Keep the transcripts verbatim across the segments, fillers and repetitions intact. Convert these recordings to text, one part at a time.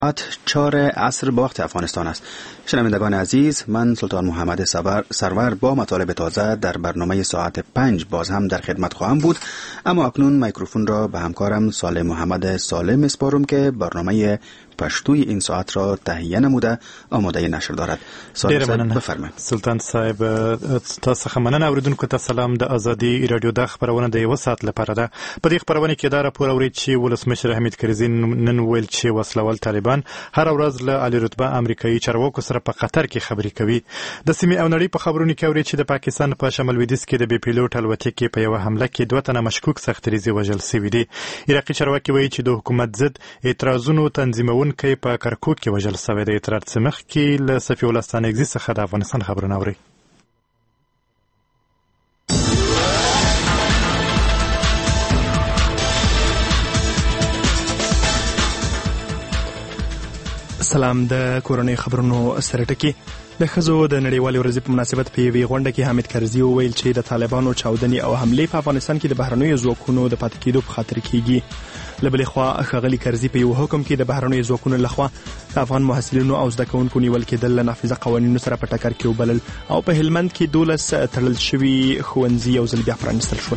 چهار عصر با وقت افغانستان است. شنوندگان عزیز، من سلطان محمد سرور با مطالب تازه در برنامه ساعت پنج باز هم در خدمت خواهم بود، اما اکنون میکروفون را به همکارم صالح محمد سالم میسپارم که برنامه پشتوی این ساعت را تهیه نموده آماده نشر دارد. صالح صاحب بفرمایئ. سلطان صاحب تاسو څخه مننه. اوریدونکو ته سلام. د ازادي رادیو د خبرونه د یو ساعت لپاره ده. په دې خبرونه کې دا راپور اوري چې ولسمشر حمید کرزي نن ویل چې وسلوال طالبان هر ورځ له عالی رتبه امریکایي چارواکو سره په قطر کې خبرې کوي. د سیمې او نړۍ په خبرونو کې اوري چې د پاکستان په شمال لویدیځ کې د بي پیلوټ الوتکې په یو حمله کې دوه تنه مشکوک سختریزي وژل شوي دي. عراقي چارواکي وایي چې د حکومت ضد اعتراضونو تنظیمونکي په کرکوک کې وژل شوی دی. اعتراض سمخ کې له صفي الله ستانکزي څخه د افغانستان خبرونه اوري. سلام. د کورونی خبرونو سره ټکی د خزو د نړیوالې ورځې په مناسبت په یوې غونډه کې حامد کرزي وویل چې د طالبانو چاودنې او حملې په افغانستان کې د بهرنیو ځواکونو د پاتې کېدو په خاطر کېږي. له بلې خوا ښاغلي کرزي په یو حکم کې د بهرنیو ځواکونو لخوا د افغان محصلینو او زده کوونکو نیول کېدل له نافذه قوانینو سره په ټکر کې وبلل او په هلمند کې دولس تړل شوي ښوونځي یو ځل بیا پرانیستل شول.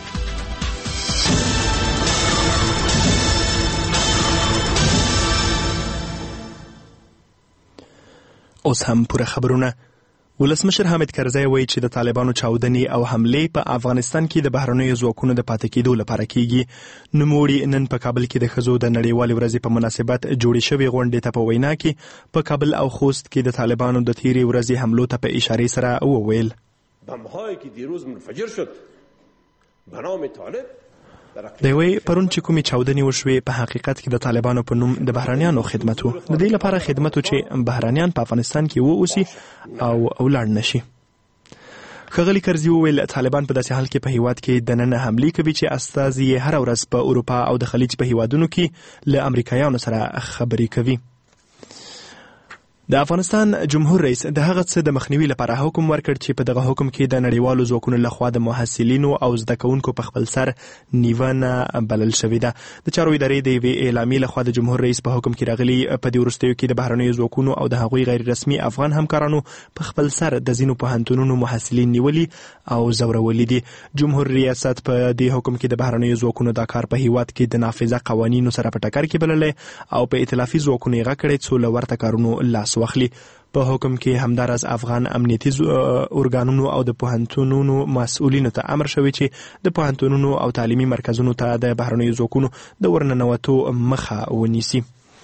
اوس هم پوره خبرونه. ولسمشر حامد کرزي وایي چې د طالبانو چاودنې او حملې په افغانستان کې د بهرنیو ځواکونو د پاتې کېدو لپاره کېږي. نوموړي نن په کابل کې د ښځو د نړیوالې ورځې په مناسبت جوړې شوې غونډې ته په وینا کې په کابل او خوست کې د طالبانو د تیرې ورځې حملو ته په اشارې سره وویل: بم‌هایی که دیروز منفجر شد به نام طالب دی وی پرون چې کومې چاودنې وشوې په حقیقت کې د طالبانو په نوم د بهرانیانو خدمت وو. د دې لپاره خدمت وو چې بهرانیان په افغانستان کې واوسي او ولاړ نشي. ښاغلي کرزي وویل طالبان په داسې حال کې په هیواد کې دننه حملې کوي چې استازي یې هره ورځ په اروپا او د خلیج په هیوادونو کې له امریکایانو سره خبرې کوي. د افغانستان جمهور رئیس د هغه څه د مخنیوي لپاره حکم ورکړ چې په دغه حکم کې د نړیوالو ځواکونو لخوا د محصلینو او زده کوونکو په خپل سر نیونه بلل شوې ده. د چارو ادارې د یوې اعلامیې لخوا د جمهور رئیس په حکم کې راغلي په دې وروستیو کې د بهرنیو ځواکونو او د هغوی غیر رسمي افغان همکارانو په خپل سر د ځینو پوهنتونونو محصلین نیولي او ځورولي دي. جمهور ریاست په دې حکم کې د بهرنیو ځواکونو دا کار په هیواد کې د نافذه قوانینو سره په ټکر کې بللی او په ائتلافي ځواکونو یې غږ کړی څو له ورته کارونو لاس واخلي. په حکم کې همداراز افغان امنیتي ارګانونو او د پوهنتونونو مسؤلینو ته امر شوی چې د پوهنتونونو او تعلیمي مرکزونو ته د بهرنیو ځواکونو د ورننوتو مخه ونیسي.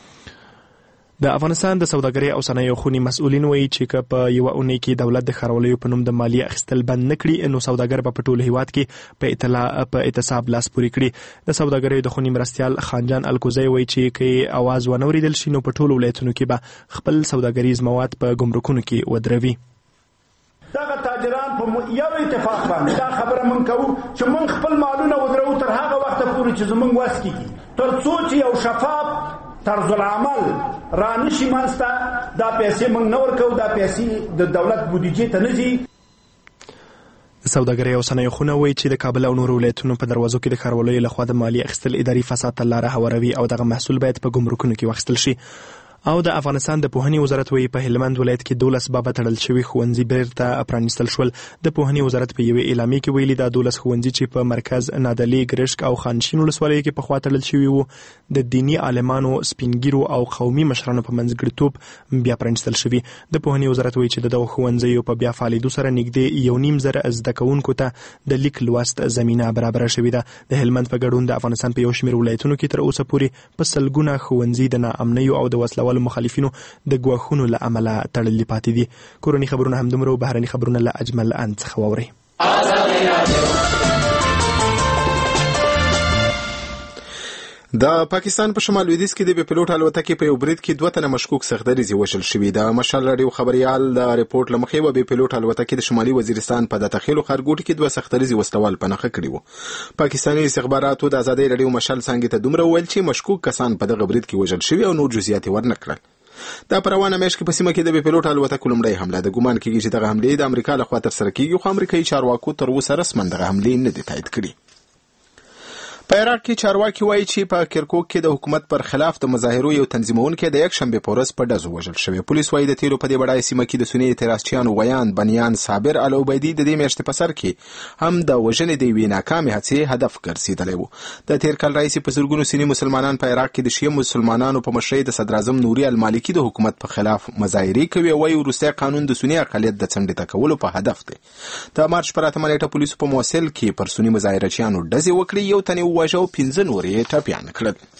د افغانستان د سوداګرۍ او صنایعو خونې مسؤلین وایي چې که په یوه اونۍ کې دولت د ښارولیو په نوم د مالیې اخیستل بند نه کړي نو سوداګر به په ټول هیواد کې په اطلاع په اعتصاب لاس پورې کړي. د سوداګریو د خونې مرستیال خانجان الکوزی وایي چې که اواز ونه اورېدل شي نو په ټولو ولایتونو کې به خپل سوداګریز مواد په ګمرکونو کې ودروي. دغه تاجران په یو اتفاق باندې دا خبره مونږ کوو چې مونږ خپل مالونه ودرو تر هغه وخته پورې چې زمونږ وس کېږي، تر څو چې یو شفاف طرز العمل را نشي منځته. دا پیسې مونږ نه ورکوو، دا پیسې د دولت بودیجې ته نه ځي. سوداګرۍ او صنایعو خونه وایي چې د کابل او نورو ولایتونو په دروازو کې د ښارولیو لخوا د مالیې اخیستل اداري فساد ته لاره هواروي او دغه محصول باید په ګمرکونو کې واخیستل شي. او د افغانستان د پوهنې وزارت وایي په هلمند ولایت کې دولس بابه تړل شوي ښوونځي بیرته پرانیستل شول. د پوهنې وزارت په یوې اعلامیې کې ویلي دا دولس ښوونځي چې په مرکز نادعلي، ګرشک او خانشین ولسوالیو کې پخوا تړل شوي وو د دیني عالمانو، سپینګیرو او قومي مشرانو په منځګړیتوب بیا پرانیستل شوي. د پوهنې وزارت وایي چې د دغو ښوونځیو په بیا فعالېدو سره نږدې یو نیم زره زده کوونکو ته د لیک لوست زمینه برابره شوې ده. د هلمند په ګډون د افغانستان په یو شمېر ولایتونو کې تر اوسه پورې په سلګونه ښوونځي د ناامنیو او د وسلوالو مخالفینو د ګواښونو له امله تړلي پاتې دي. کورني خبرونه همدومره او بهرني خبرونه له اجمل اند څخه واورئ. د پاکستان په شمال لویدیځ کې د بي پیلوټ الوتکې په یو برید کې دوه تنه مشکوک سختدریزي وژل شوي. د مشال راډیو خبريال د ریپورت لمخې و بي پیلوټ الوتکې د شمالي وزیرستان په داتخیلو خارګوټ کې دوه سختدریزي وسلوال په نښه کړي وو. پاکستاني استخباراتو د ازادۍ راډیو مشال څنګه ته دومره ویل چې مشکوک کسان په دغه برید کې وژل شوي او نور جزئیات ورنکړل. دا پروانه مېش کې په سیمه کې د بي پیلوټ الوتکې لومړی حمله د ګومان کېږي چې دغه حمله د امریکا لخوا ترسره کیږي، خو امریکایي چارواکو تر اوسه رسماً دغه حمله نه دي تایید کړې. په عراق کې چارواکي وایي چې په کرکوک کې د حکومت پر خلاف د مظاهرو یو تنظیمونکی د یک شنبه په ورځ په ډزو وژل شوی. پولیس وایي د تیرو په دې بډایه سیمه کې د سني اعتراضچیانو ویان بنیان صابر العبیدي د دې میاشتې په سر کې هم د وژنې د یوې ناکامې هڅې هدف ګرځېدلی و. د تیر کال راهیسې په زرګونو سني مسلمانان په عراق کې د شیعه مسلمانانو په مشرۍ د صدراعظم نوري المالکي د حکومت په خلاف مظاهرې کوي. وایي وروستی قانون د سني اقلیت د څنډې ته کولو په هدف دی. د مارچ پر اتمه نیټه پولیسو په موصل کې پر سني مظاهرچیانو ډزې وکړې، یو تن یې وواژه او پنځه نور یې ټپیان کړل.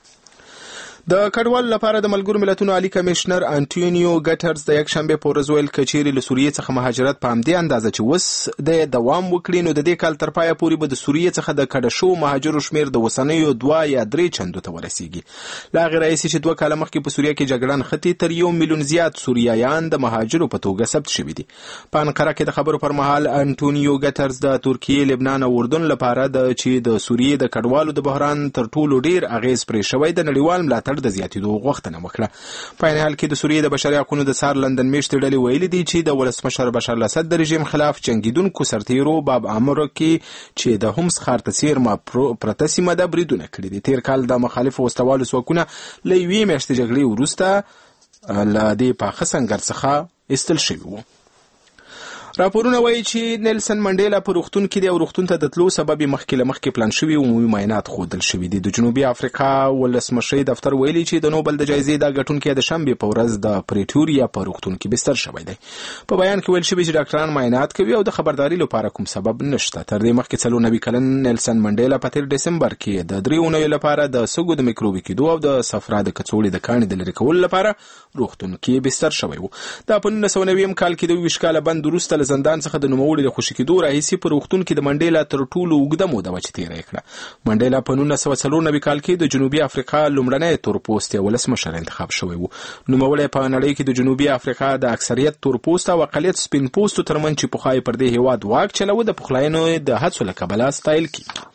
د کډوالو لپاره د ملګرو ملتونو عالی کمشنر انټونیو ګټرز د یک شنبه په ورځ ویل کچېرې له سوریې څخه مهاجرت په همدې اندازه چې وس د دوام وکړي نو د دې کال تر پایه پورې به د سوریې څخه د کډه شوو مهاجرو شمېر د اوسنیو دوه یا درې چندو ته ورسیږي. له هغې راهیسې چې دوه کاله مخکې په سوریه کې جګړه نښتې، تر یو میلیون زیات سوریایان د مهاجرو په توګه ثبت شوي دي. په انقره کې د خبرو پر مهال انټونیو ګټرز د ترکیې، لبنان او اردن لپاره د چې د سوریې د کډوالو د بحران تر ټولو ډیر اغیز پرې شوی د نړیوال ملاتړ د زیاتېدو غوښتنه وکړه. په عین حال کې د سوریې د بشري حقونو د څار لندن میشتې ډلې ویلي دي چې د ولسمشر بشار الاسد د رژیم خلاف جنګیدونکو سرتیرو باب عمرو کې چې د هومس ښار ته څیرمه پرته سیمه ده بریدونه کړي دي. تیر کال د مخالفو وسلوالو ځواکونه له یوې میاشتې جګړې وروسته له دې پاخه سنګر څخه ایستل شوي وو. راپورونه وایي چې نیلسن منډیلا په روغتون کې دی او روغتون ته د تلو سبب یې مخکې له مخکې پلان شوي عمومي معاینات ښودل شوي دي. د جنوبي افریقا ولسمشرۍ دفتر ویلي چې د نوبل د جایزې دا ګټونکی د شنبې په ورځ د پریټوریا په روغتون کې بستر شوی دی. په بیان کې ویل شوي چې ډاکټران معاینات کوي او د خبرداري لپاره کوم سبب نشته. تر دې مخکې څلور نوي کلن نیلسن منډیلا په تیر ډسمبر کې د درې اونیو لپاره د سږو د میکروبي کېدو او د صفرا د کڅوړې د کاڼي د لرې کولو لپاره روغتون کې بستر شوی و. دا په نولس سوه نوي کال کې د اووه ویشت کاله بند وروسته له زندان څخه د نوموړي د خوشي کېدو راهیسې په روغتون کې د منډیلا تر ټولو اوږده موده وه چې تېره یې کړه. منډیلا په نولس سوه څلور نوي کال کې د جنوبي افریقا لومړنی تورپوستی ولسمشر انتخاب شوی و. نوموړی په نړۍ کې د جنوبي افریقا د اکثریت تورپوسته او اقلیت سپین پوستو ترمنځ چې پخوا یې پر دې هېواد واک چلوه د پخلاینو د هڅو له کبله ستایل کېږي.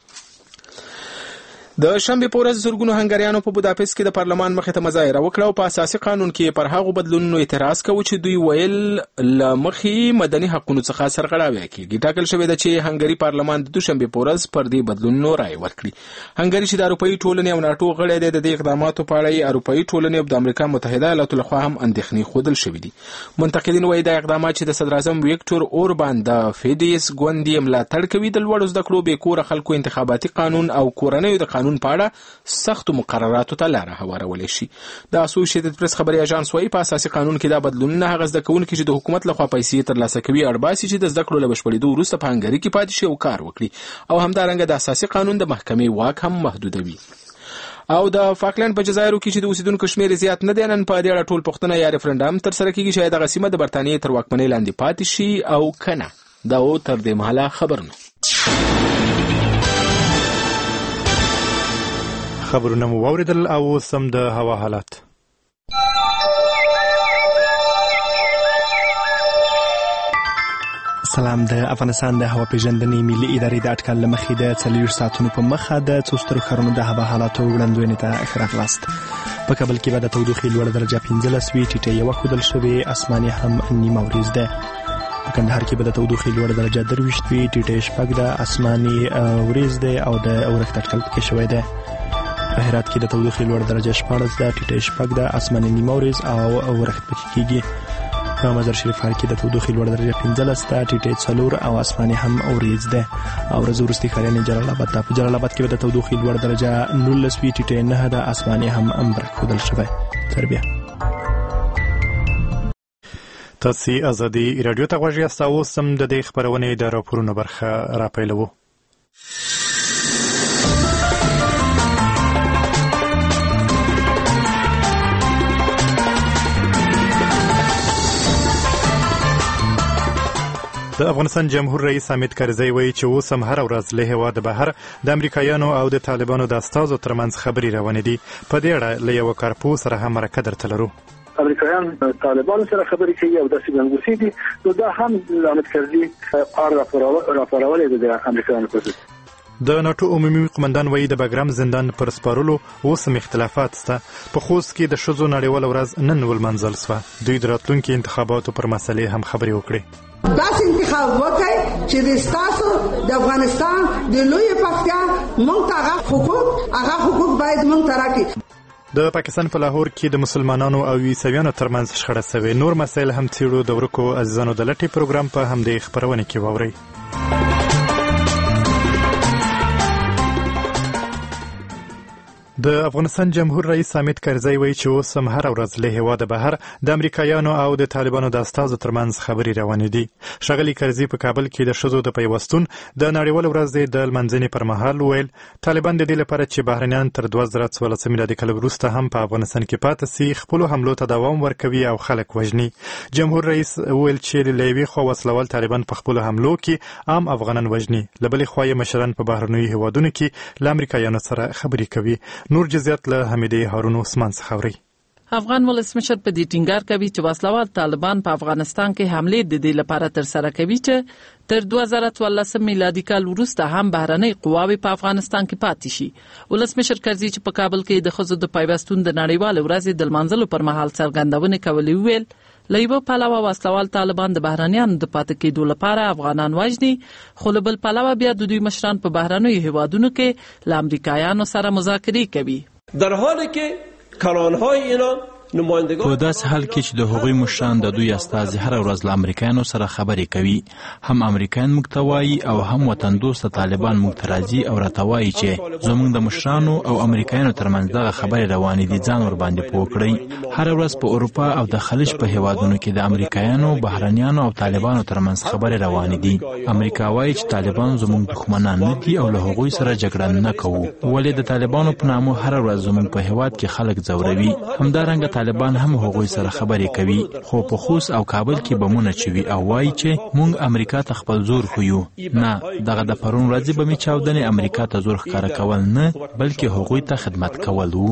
د شنبې په ورځ زرګونو هنګریانو په بوداپست کې د پارلمان مخې ته مظاهره وکړه او په اساسي قانون کې پر هغو بدلونونو اعتراض کوي چې دوی ویل له مخې مدني حقونو څخه سرغړاوی کېږي. ټاکل شوې ده چې هنګري پارلمان د دوشنبې په ورځ پر دې بدلونونو رایه ورکړي. هنګري چې د اروپایي ټولنې او ناټو غړی دی د دې اقداماتو په اړه اروپایي ټولنې او د امریکا متحده ایالاتو لخوا هم اندېښنې ښودل شوي دي. منتقدین وایي دا اقدامات چې د صدراعظم ویکټور اوربان د فیدیس ګوند یې ملاتړ کوي د لوړو زده کړو بې کوره خلکو انتخاباتي قانون او کورنیو د قانون په اړه سختو مقرراتو ته لاره هوارولی شي. د اسوسییټډ پریس خبري اژانس وایي په اساسي قانون کې دا بدلونونه هغه زده کوونکي چې د حکومت لخوا پیسې ترلاسه کوي اړباسي چې د زده کړو له بشپړېدو وروسته په هنګري کې پاتې شي او کار وکړي او همدارنګه د اساسي قانون د محکمې واک هم محدودوي. او د فاکلند په جزایرو کې چې د اوسیدونکو شمېر زیات نه دی، نن په دې اړه ټول پوښتنه یا ریفرنډم ترسره کېږي چې دغه سیمه د برټانیې تر واکمنۍ لاندې پاتې شي او که نه. دا و تر دې مهاله خبرونه. خبرونه مو واوریدل او سم د هوا حالات. سلام. د افغانستان د هوا پیژندنې ملي ادارې د اټکل له مخې د څلوېښت ساعتونو په مخه د څو سترو ښارونو د هوا حالاتو وړاندوینې ته ښه راغلاست. په کابل کې به د تودوخې لوړه درجه پنځلس وي، ټیټه یوه ښودل شوې، اسماني هم نیمه وریځ ده. په کندهار کې به د تودوخې لوړه درجه درویشت وي، ټیټه شپږ ده، اسماني وریځ ده او د اورښت اټکل پکې شوی ده. په هرات کې د تودوخې لوړه درجه شپاړس ده، ټیټه شپږ ده، اسماني نیمه وریځ او اورښت پکې کېږي. په مزار شریف ښار کې د تودوخې لوړه درجه پنځلس ده، ټیټه څلور او اسماني هم وریځ ده. او ورځ وروستي ښاریانې جلال آباد ته. په جلال آباد کې به د تودوخې لوړه درجه نولس وي، ټیټه نهه ده، اسماني هم امبرک ښودل شوی. تر بیا. تاسې ازادي راډیو ته غوږ یاست او اوس هم د دې خپرونې د راپورونو برخه راپیلوو. د افغانستان جمهور رئیس حامد کرزی وایي چې اوس هم هره ورځ له هېواده بهر د امریکایانو او د طالبانو د استازو ترمنځ خبرې روانې دي. په دې اړه له یوه کارپوه سره هم مرکه درته لرو. امریکایان طالبانو سره خبرې کوي او داسې ګنګوسې دي، نو دا هم حامد کرزي آر راپارولې ده د امریکایانو په ضد. د ناټو عمومي قمندان وایي د بګرام زندان پر سپارلو اوس هم اختلافات شته. په خوست کې د ښځو نړیواله ورځ نن ولمانځل شوه. دوی د راتلونکي انتخاباتو پر مسلې هم خبرې وکړې. داس انتخاب وکړي چې د تاسو د افغانستان د لوی پکتیا مونږ ته هغه حقوق هغه حقوق باید مونږ ته راکړي. د پاکستان په لاهور کې د مسلمانانو او عیسویانو ترمنځ شخړه شوې. نور مسایل هم څیړو. د ورکو عزیزانو د لټي پروګرام په همدې خبرونه کې واورئ. د افغانستان جمهور رئیس حامد کرزی وایي چې اوس هم هر ورځ له هېواده بهر د امریکایانو او د طالبانو د استازو ترمنځ خبرې روانې دي. ښاغلي کرزي په کابل کې د ښځو د پیوستون د نړیوال ورځې د لمانځنې پر مهال وویل طالبان د دې لپاره چې بهرنیان تر دوه زره څوارلس میلادي کال وروسته هم په افغانستان کې پاتې سي خپلو حملو ته دوام ورکوي او خلک وژني. جمهور رئیس وویل چې له یوې خوا وسلوال طالبان په خپلو حملو کې عام افغانان وژني، له بلې خوا یې مشران په بهرنیو هېوادونو کې له امریکایانو سره خبرې کوي. نور جزئیات له حمیدې هارون عثمان څخه اورئ. افغان ولسمشر په دې ټینګار کوي چې وسلوال طالبان په افغانستان کې حملې د دې لپاره تر سره کوي چې تر دوه زره څوارلس میلادي کال وروسته هم بهرنۍ قواوې په افغانستان کې پاتې شي. ولسمشر کرزي چې په کابل کې د ښځو د پیوستون د نړیوال ورځې د لمانځلو پر مهال څرګندونې کولې وویل له یوه پلوه وسلوال طالبان د بهرنیانو د پاتې کېدو لپاره افغانان وژني، خو له بل پلوه بیا د دوی مشران په بهرنیو هېوادونو کې له امریکایانو سره مذاکرې کوي. در حالی که کلانهای اینا په داسې حال کې چې د هغوی مشران د دوی استازي هر ورځ له امریکایانو سره خبرې کوي، هم امریکایان موږ ته وایي او هم وطن دوسته طالبان موږ ته راځي او راته وایي چې زموږ د مشرانو او امریکایانو ترمنځ دغه خبرې روانې دي، ځان ورباندې پوه کړئ. هر ورځ په اروپا او د خلیج په هېوادونو کې د امریکایانو، بهرنیانو او طالبانو ترمنځ خبرې روانې دي. امریکا وایي چې طالبان زموږ دښمنان نه دي او له هغوی سره جګړه نه کوو، ولې د طالبانو په نامه هر ورځ زموږ په هېواد کې خلک ځوروي. همدارنګه طالبان هم هغوی سره خبرې کوي، خو په خوست او کابل کې بمونه چوي او وایي چې مونږ امریکا ته خپل زور ښیو. نه، دغه د پرون ورځې بمې چاودنې امریکا ته زور ښکاره کول نه، بلکې هغوی ته خدمت کول وو.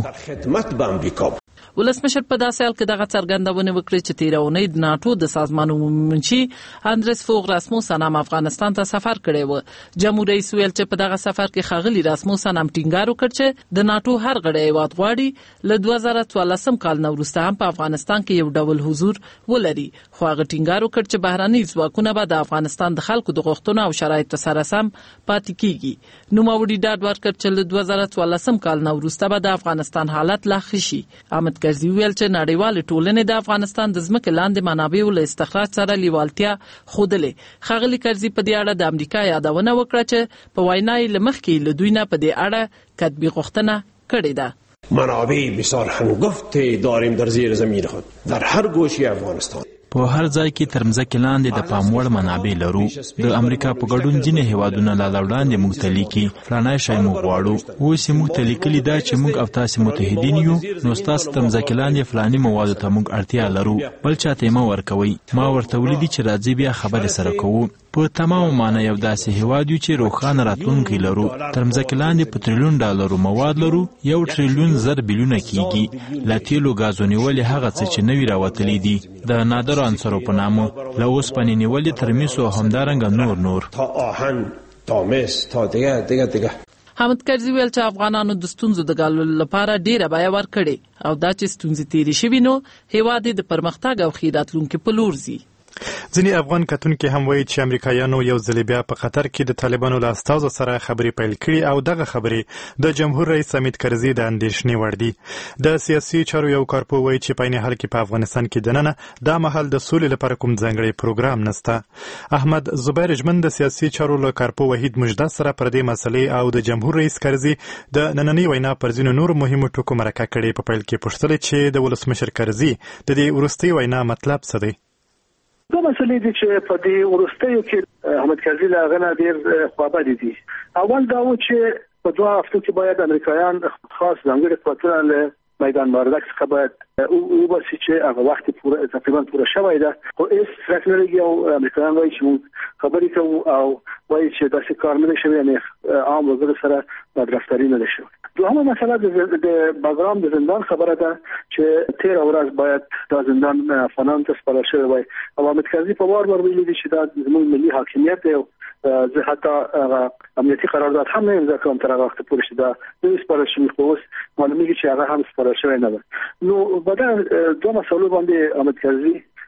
ولسمشر په داسې حال کې دغه څرګندونه وکړه چې تېره اونۍ د ناټو د سازمان عمومي اندرس فوغ راسموسن هم افغانستان ته سفر کړی و. جمهور رئیس ویل چې په دغه سفر کې ښاغلي راسموسن هم ټینګار وکړ چې د ناټو هر غړی هېواد غواړي له دوه زره څوارلسم کال نه وروسته هم په افغانستان کې یو ډول حضور ولري، خو هغه ټینګار وکړ چې بهرني ځواکونه به د افغانستان د خلکو د غوښتنو او شرایطو سره سم پاتې کیږي. نوموړي ډاډ ورکړ چې له دوه زره څوارلسم کال نه وروسته به د افغانستان حالت لا ښه شي. احمد کرزي ویل چې نړیوال ټولنې د افغانستان د ځمکې لاندې منابعو له استخراج سره لیوالتیا ښودلې. ښاغلي کرزي په دې اړه د امریکا یادونه وکړه چې په وینا یې له مخکې له دوی نه په دې اړه کتبي غوښتنه کړې ده. منابع بسیار هنگفت داریم در زیر زمین خود در هر گوشه افغانستان. په هر ځای کې تر مځکې لاندې د پام وړ منابع لرو. د امریکا په ګډون ځینې هېوادونه لا وړاندې موږ ته لیکي فلانی شی موږ غواړو، اوس یې موږ ته لیکلي ده چې موږ او تاسې متحدین یو، نو ستاسو تر مځکې لاندې فلاني موادو ته موږ اړتیا لرو، بل چاته یې مه ورکوئ. ما ورته ولیدي چې راځي بیا خبرې سره کوو. په تمام معنی یو داسې هېواد یو چې روښانه راتلونکی لرو. تر مځکې لاندې په تریلیون ډالرو مواد لرو، یو تریلیون زر بیلیونه کیږي. له تیلو ګازو نیولې هغه څه چې نوي راوتلي دي د نادرو عنصرو په نامه، له اوسپنې نیولې تر مسو او همدارنګه نور نور تا آهن تا مس تا دیگه دیگه دیگه. حامد کرزي ویل چې افغانانو د ستونزو د ګاللو لپاره ډیره بیه ورکړې او دا چې ستونزې تېرې شوي نو هېواد د پرمختګ او ښې راتلونکي په لور ځي. ځینې افغان کتونکي هم وایي چې امریکایانو یو ځل بیا په قطر کې د طالبانو له استازو سره خبرې پیل کړي او دغه خبرې د جمهور رئیس حامد کرزي د اندېښنې وړ دي. د سیاسي چارو یو کارپو وایي چې په عین حال کې په افغانستان کې دننه دا مهال د سولې لپاره کوم ځانګړی پروګرام نشته. احمد زبیر جمن د سیاسي چارو له کارپو وحید مجده سره پر دې مسلې او د جمهور رئیس کرزي د نننۍ وینا پر ځینو نورو مهمو ټکو مرکه کړې. په پیل کې پوښتل چې د ولسمشر کرزي د دې وروستۍ وینا مطلب څه دی. دو مسئلې دي چې په دې وروستیو کې احمد کرزي له هغه نه ډېر خوابدي دي. اول دا و چې په دوه هفتو کې باید امریکایان خاص ځانګړي قوتونه له میدان مبارزه څخه باید وباسي چې هغه وخت پوره تقریبا پوره شوی ده، خو هیڅ فرق نه لګي او امریکایان وایي چې موږ خبرې کوو او وایي چې داسې کار نه دی شوی، یعنې عام وګړو سره بدرفتاري نه ده شوې. دوهمه مسله د بګرام د زندان خبره ده چې تېره ورځ باید دا زندان افغانانو ته سپارل شوی وای او احمد کرزي په وار وار ویلي دي چې دا زموږ ملي حاکمیت دی. زه حتی امنیتي قرارداد هم نه امضا کوم تر هغه وخته پورې چې دا نه سپارل شوی، خو اوس معلومیږي چې هغه هم سپارل شوی نه ده. نو په دا دوه مسلو باندې احمد کرزي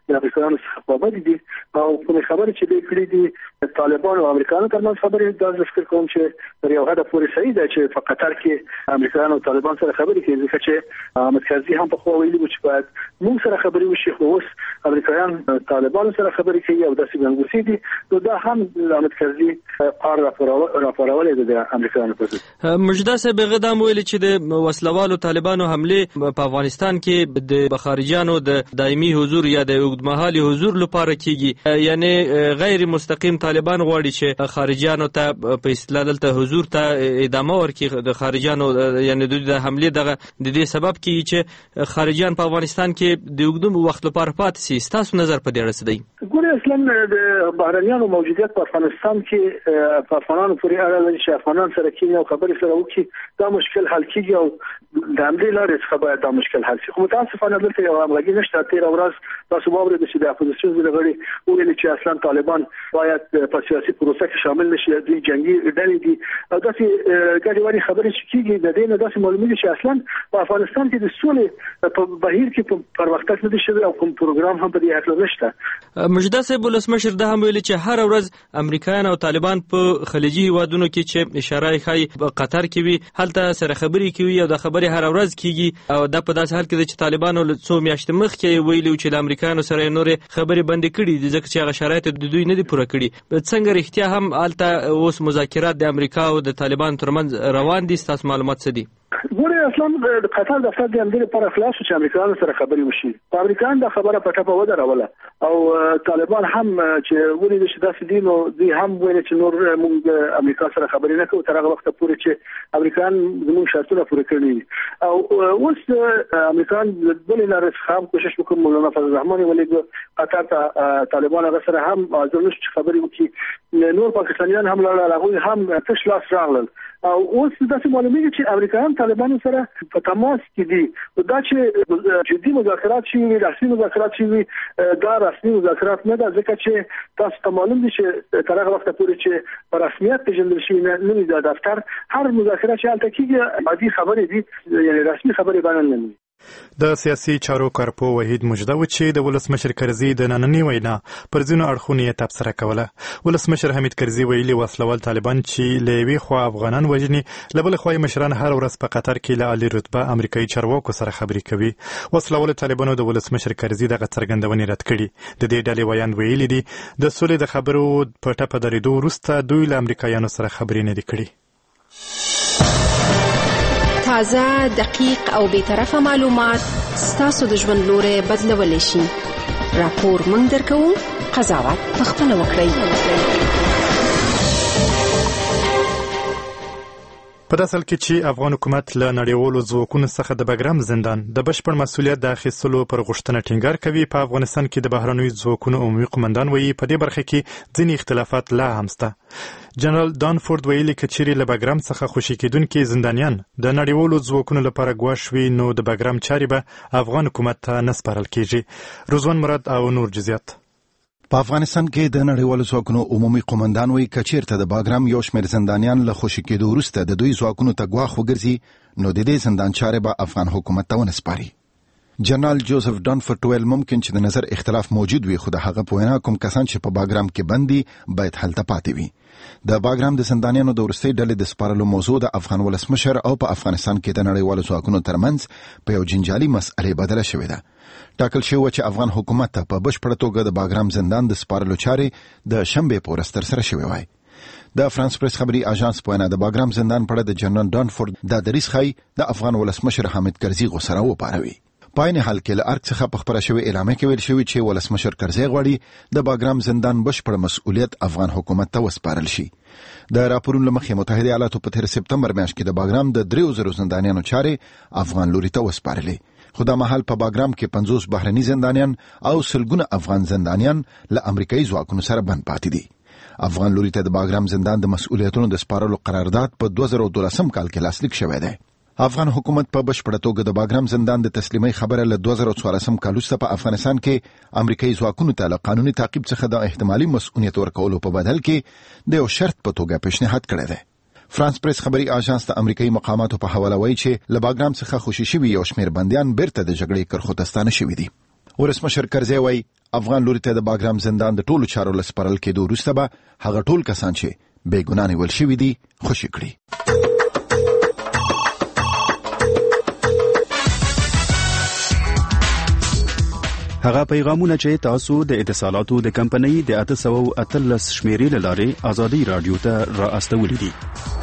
د امریکایانو څخه خبرې دي او کوم خبرې چې د کړې دي طالبان او امریکایانو ترمنځ خبرې د فکر کوم چې پر یو هدف پورې صحیح ده چې په قطر کې امریکایانو او طالبان سره خبرې کوي ځکه چې احمد کرزي هم په خو ویلي و چې باید موږ سره خبرې وشي خو اوس امریکایان طالبان سره خبرې کوي او داسې ګنګوسې دي نو دا هم احمد کرزي قرار راپورولې ده د امریکایانو په ضد. مجدا صاحب غدام ویل چې د وسلوالو طالبانو حمله په افغانستان کې د خارجيانو د دایمي حضور یا د اوږدمهالي حضور لپاره کیږي، یعنی غیر مستقیم طالبان غواړي چې خارجيانو ته په اصطلاح دلته حضور ته ادامه ورکړي د خارجيانو، یعنی د حمله دغه د دې سبب کیږي چې خارجيان په افغانستان کې د اوږد وخت لپاره پاتې شي. تاسو نظر په دې اړه څه دی؟ ګورې اصلا د بهرنیانو موجودیت په افغانستان کې په افغانانو پورې اړه لري چې افغانان سره کینې او خبرې سره وکړي دا مشکل حل کیږي او د همدې لارې څخه باید دا مشکل حل شي. خو متاسفانه دلته یو همغږي نشته. تیر ورځ تاسو واورئ چې د اپوزیسیون غړي ویل چې اصلا طالبان باید په سیاسي پروسه کې شامل نشي، دوی جنگي ډلې دي او داسې ګډوډي خبرې چې کیږي د دې نه داسې معلومه دي چې اصلا په افغانستان کې د سولې په بهیر کې پرمختګ نه دي شوی او کوم پروګرام هم په دې اړه نشته. مجدا صاحب ولسمشر ده هم ویل چې هر ورځ امریکایان او طالبان په خلیجي هیوادونو کې چې اشاره یې په قطر کې وي هلته سره خبرې کوي او د خبرې هر ورځ کیږي او د په داس حال کې چې طالبانو له څو میاشتې مخکې ویلي چې د امریکایانو سره نورې خبرې بندې کړي دي ځکه چې هغه شرایط د دوی نه دي پوره کړي. څنګه رښتیا هم هلته اوس مذاکرات د امریکا او د طالبان ترمنځ روان دي؟ ستاسو معلومات څه دي؟ ګورې اصلا د قطر د افغان د امیر پر خلاص چې امریکایانو سره خبرې وشي په امریکایان د خبره په ټاپه ودروله او طالبان هم چې ولې چې داسې دي نو دوی هم ویل چې نور موږ امریکا سره خبرې نه کوو تر هغه وخت پورې چې امریکایان زموږ شرطونه پوره کړي او اوس امریکایان د بلې لارې څخه هم کوشش وکړي مولانا فضل الرحمن ولې قطر ته طالبان هغه سره هم ځنوش خبرې وکړي نور پاکستانیان هم لاړل هغه هم تش لاس راغلل او اوس داسې معلومه دي چې امریکایان طالبانو سره په تماس کې دي دا چې جدي مذاکرات شي وي رسمي مذاکرات شي وي دا رسمي مذاکرات نه ده ځکه چې تاسو ته معلوم دي چې تر هغه وخت پورې چې په رسمیت پیژندل شي نه نه د دفتر هر مذاکره چې حالت کېږي عادي خبرې دي یعنی رسمي خبرې باندې نه. د سیاسي چارو کارپو وحید مجدا و چې د ولسمشر کرزي د نننۍ وینا پر ځینو اړخونو یې تبصره کوله. ولسمشر حمید کرزي ویلي وسلوال طالبان چې له یوې خوا افغانان وژني له بلې خوا مشران هر ورځ په قطر کې له عالي رتبه امریکایي چارواکو سره خبرې کوي. وسلوال طالبانو د ولسمشر کرزي دغه څرګندونې رد کړي. د دې ډلې ویاند ویلي دي د سولې د خبرو په ټپه درېدو وروسته دوی له امریکایانو سره خبرې نه دي کړي. تازه، دقیق او بی‌طرفه معلومات ستاسو د ژوند لوري بدلولی شي. راپور موږ درکوو، قضاوت پخپله وکړئ. په داسې حال کې چې افغان حکومت له نړیوالو ځواکونو څخه د بګرام زندان د بشپړ مسؤلیت د اخیستلو پر غوښتنه ټینګار کوي، په افغانستان کې د بهرنیو ځواکونو عمومي قومندان وایي په دې برخه کې ځینې اختلافات لا هم شته. جنرال دانفورد ویلي که چیرې له بګرام څخه خوشي کېدونکي زندانیان د نړیوالو ځواکونو لپاره ګواښ وي نو د بګرام چارې به افغان حکومت ته نه سپارل کېږي. رضوان مراد او نور جزئیات. په افغانستان کې د نړیوالو ځواکونو عمومي قومندان وایي که چیرته د باګرام یو شمېر زندانیان له خوشي کېدو وروسته د دوی ځواکونو ته ګواښ وګرځي نو د دې زندان چارې به افغان حکومت ته ونه سپاري. جنرال جوزف دانفورد ویل ممکن چې د نظر اختلاف موجود وي خو د هغه په وینا کوم کسان چې په باګرام کې بندي باید هلته پاتې وي. د باګرام د زندانیانو د وروستۍ ډلې د سپارلو موضوع د افغان ولسمشر او په افغانستان کې د نړیوالو ځواکونو ترمنځ په یو جنجالي مسئلې بدله شوې ده. ټاکل شوی چې افغان حکومت ته په بشپړه توګه د باګرام زندان د سپارلو چارې د شنبې په ورځ ترسره شوې وای. د فرانس پریس خبري اژانس په وینا د باګرام زندان په اړه د جنرال دانفورد د دریس خای د افغان ولسمشر حامد کرزي غوسره وپاروي. په عین حال کې له ارګ څخه په خبره شوې اعلامیه کې ویل شوی چې ولسمشر کرزي غواړي د باګرام زندان بشپړ مسؤلیت افغان حکومت ته وسپارل شي. د راپورونو لمخې متحده ایالاتو په تیر سپتمبر میاشت کې د باګرام د دریو زرو زندانیانو چارې افغان لوري ته وسپارلې خو دا مهال په باګرام کې پنځوس بهرني زندانیان او سلګونه افغان زندانیان له امریکایي ځواکونو سره بند پاتې دي. افغان لوري ته د باګرام زندان د مسؤلیتونو د سپارلو قرارداد په دوه زره دولسم کال کې لاسلیک شوی دی. افغان حکومت په بشپړه توګه د باګرام زندان د تسلیمۍ خبره له دوه زره څوارلسم کال وروسته په افغانستان کې امریکایي ځواکونو ته له قانوني تعقیب څخه د احتمالي مسؤلیت ورکولو په بدل کې د یو شرط په توګه پیشنهاد کړی دی. فرانس پریس خبري اژانس د امریکایي مقاماتو په حواله وایي چې له باګرام څخه خوشي شوي یو شمېر بندیان بیرته د جګړې کرښو ته ستانه شوي دي. ولسمشر کرزي وایي افغان لوري ته د باګرام زندان د ټولو چارو لسپارل کېدو وروسته به هغه ټول کسان چې بې ګناه نیول شوي دي خوشي کړي. هغه پیغامونه چې تاسو د اتصالاتو د کمپنۍ د اته سوه اتلس شمیرې له لارې ازادي رادیو ته را استولي دي.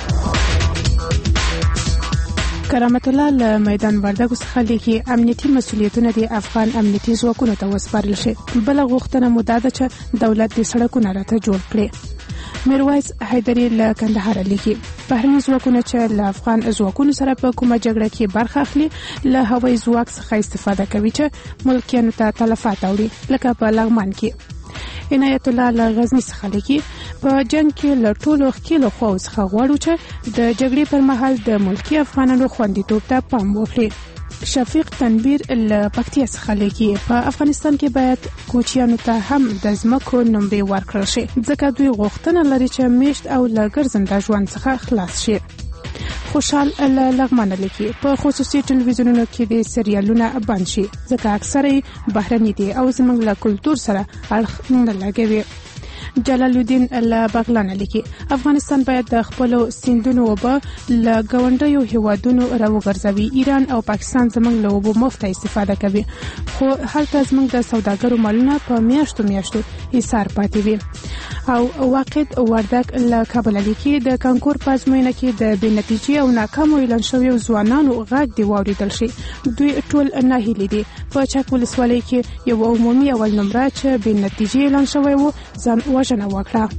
کرامت الله له میدان وردګو څخه لیکي امنیتي مسؤلیتونه د افغان امنیتي ځواکونو ته وسپارل شي. بل غوښتنه مو دا ده چې دولت د سړکونه راته جوړ کړي. میرویس حیدري له کندهار لیکي بهرني ځواکونه چې له افغان ځواکونو سره په کومه جګړه کې برخه اخلي له هوایي ځواک څخه استفاده کوي چې ملکیانو ته تلفات اړوي لکه په لغمان کې. عنایت الله له غزني څخه لیکي په جنگ کې له ټولو ښکېلو خواو څخه غواړو چې د جګړې پر مهال د ملکي افغانانو خوندیتوب ته پام وکړي. شفیق تنویر له پکتیا څخه لیکي په افغانستان کې باید کوچیانو ته هم د ځمکو نومرې ورکړل شي ځکه دوی غوښتنه لري چې میشت او له ګرځنده ژوند څخه خلاص شي. خوشحال له لغمان لیکي په خصوصي ټلویزیونونو کې د سریالونه بند شي ځکه اکثره بهرني دي او زموږ له کلتور سره اړخ نه لګوي. جلال الدین له بغلان لیکي افغانستان باید د خپل سیندونو وبا له ګاونډیو هیوادونو راوګرځوي. ایران او پاکستان زموږ له وبو مفت استفاده کوي خو هلته زموږ د سوداګرو مالونه په میاشتو میاشتو ایثار پاتې وي. او واقعیت وردک له کابل لیکي د کانکور په ازموینه کې د بې نتیجې او ناکامو اعلان شویو ځوانانو غږ دی واوریدل شي. دوی ټول ناهیلي دي. په چک ولسوالۍ کې یو عمومي اول نمره چې بې نتیجې اعلان شوی و ځان وژنه وکړه.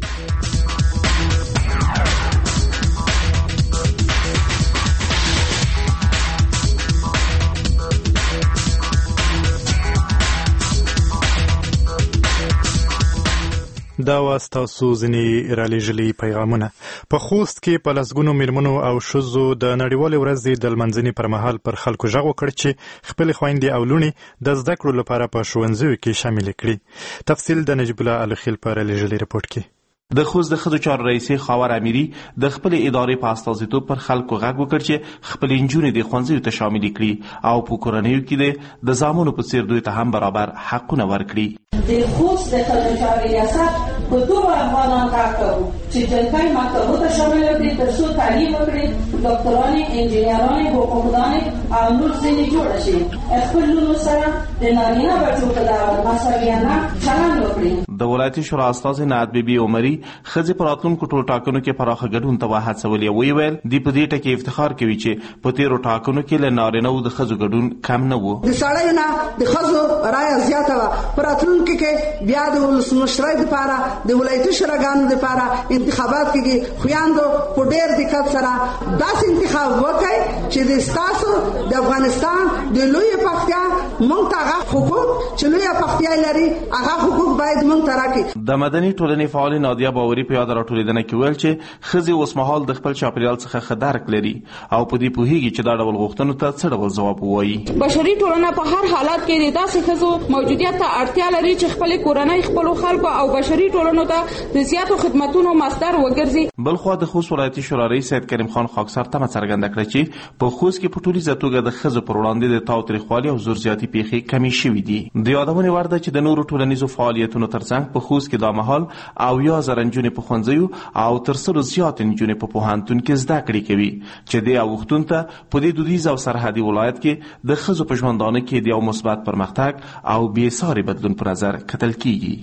دا واس تاسو ځینې رالیږلي پیغامونه. په خوست کې په لسګونو میرمنو او ښځو د نړیوالې ورځې د لمانځنې پر مهال پر خلکو غږ وکړ چې خپلې خویندې او لوڼې د زده کړو لپاره په ښوونځیو کې شاملې کړي. تفصیل د نجیب الله الخیل په رالیږلي رپورټ کې. د خوست د ښځو چارو رئیسې خاور امیري د خپلې ادارې په استازیتوب پر خلکو غږ وکړ چې خپلې نجونې د ښوونځیو ته شاملې کړي او په کورنیو کې د زامنو په څیر دوی ته هم برابر حقونه ورکړي. د خوست د ښځو چارو ریاست په ټولو افغانان کار کوو چې جنګي مکتبو ته شامل کړي تر څو تعلیم وکړي ډاکټرانې انجینرانې حقوقدانې او نور ځینې جوړه شي. خپل لونو سره د نارینه بچو په ډول مساویانه چلند وکړي. د ولایتي شورا استازې نعت بیبي عمري ښځې په راتلونکو ټولو ټاکنو کې پراخه ګډون ته وهڅولې او ویې ویل دوی په دې ټکي افتخار کوي چې په تېرو ټاکنو کې له نارینهو د ښځو ګډون کم نه و. د سړیو نه د ښځو رایه زیاته وه. په راتلونکي کې بیا د ولسمشرۍ دپاره د ولایتي شوراګانو دپاره انتخابات کېږي. خویندو په ډېر دقت سره داسې انتخاب وکړئ چې د ستاسو د افغانستان د لویې پکتیا موږ ته هغه حقوق چې لویه پکتیا لري هغه حقوق باید موږ ته راکړي. د مدني ټولنې فعال نادیه باوري په یاد راټولېدنه کې ویل چې ښځې اوس مهال د خپل چاپېریال څخه ښه درک لري او په دې پوهېږي چې دا ډول غوښتنو ته څه ډول ځواب ووایي. بشري ټولنه په هر حالت کې د داسې ښځو موجودیت ته اړتیا لري چې خپلې کورنۍ خپلو خلکو او بشري ټولنو ته د زیاتو خدمتونو مصدر وګرځي. بلخوا د خوست ولایتي شورا رئیس سید کریم خان خاکسار تمه څرګنده کړه چې په خوست کې په ټولیزه توګه د ښځو پر وړاندې د تاوتریخوالي او زور زیاتي پیښې کمې شوي دي. د یادونې وړ ده چې د نورو ټولنیزو فعالیتونو ترڅنګ په خوست کې دا مهال اویا زره نجونې په ښوونځیو او تر سلو زیاتې نجونې په پوهنتون کې زده کړې کوي چې دې اوښتون ته په دې دودیز او سرحدي ولایت کې د ښځو په ژوندانه کې د یو مثبت پرمختګ او بېساري بدلون په نظر کتل کیږي.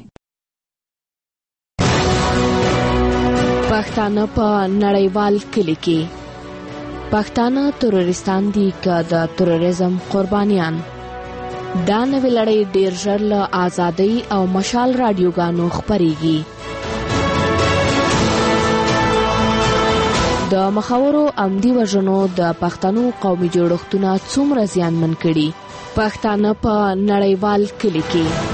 پښتانه په نړیوال کلي کې پښتانه تروریستان دي که د تروریزم قربانیان. دا نوې لړۍ ډېر ژر له ازادۍ او مشال راډیوګانو خپرېږي. د مخاورو عمدي وژنو د پښتنو قومي جوړښتونه څومره زیانمن کړي. پښتانه په نړیوال کلي کې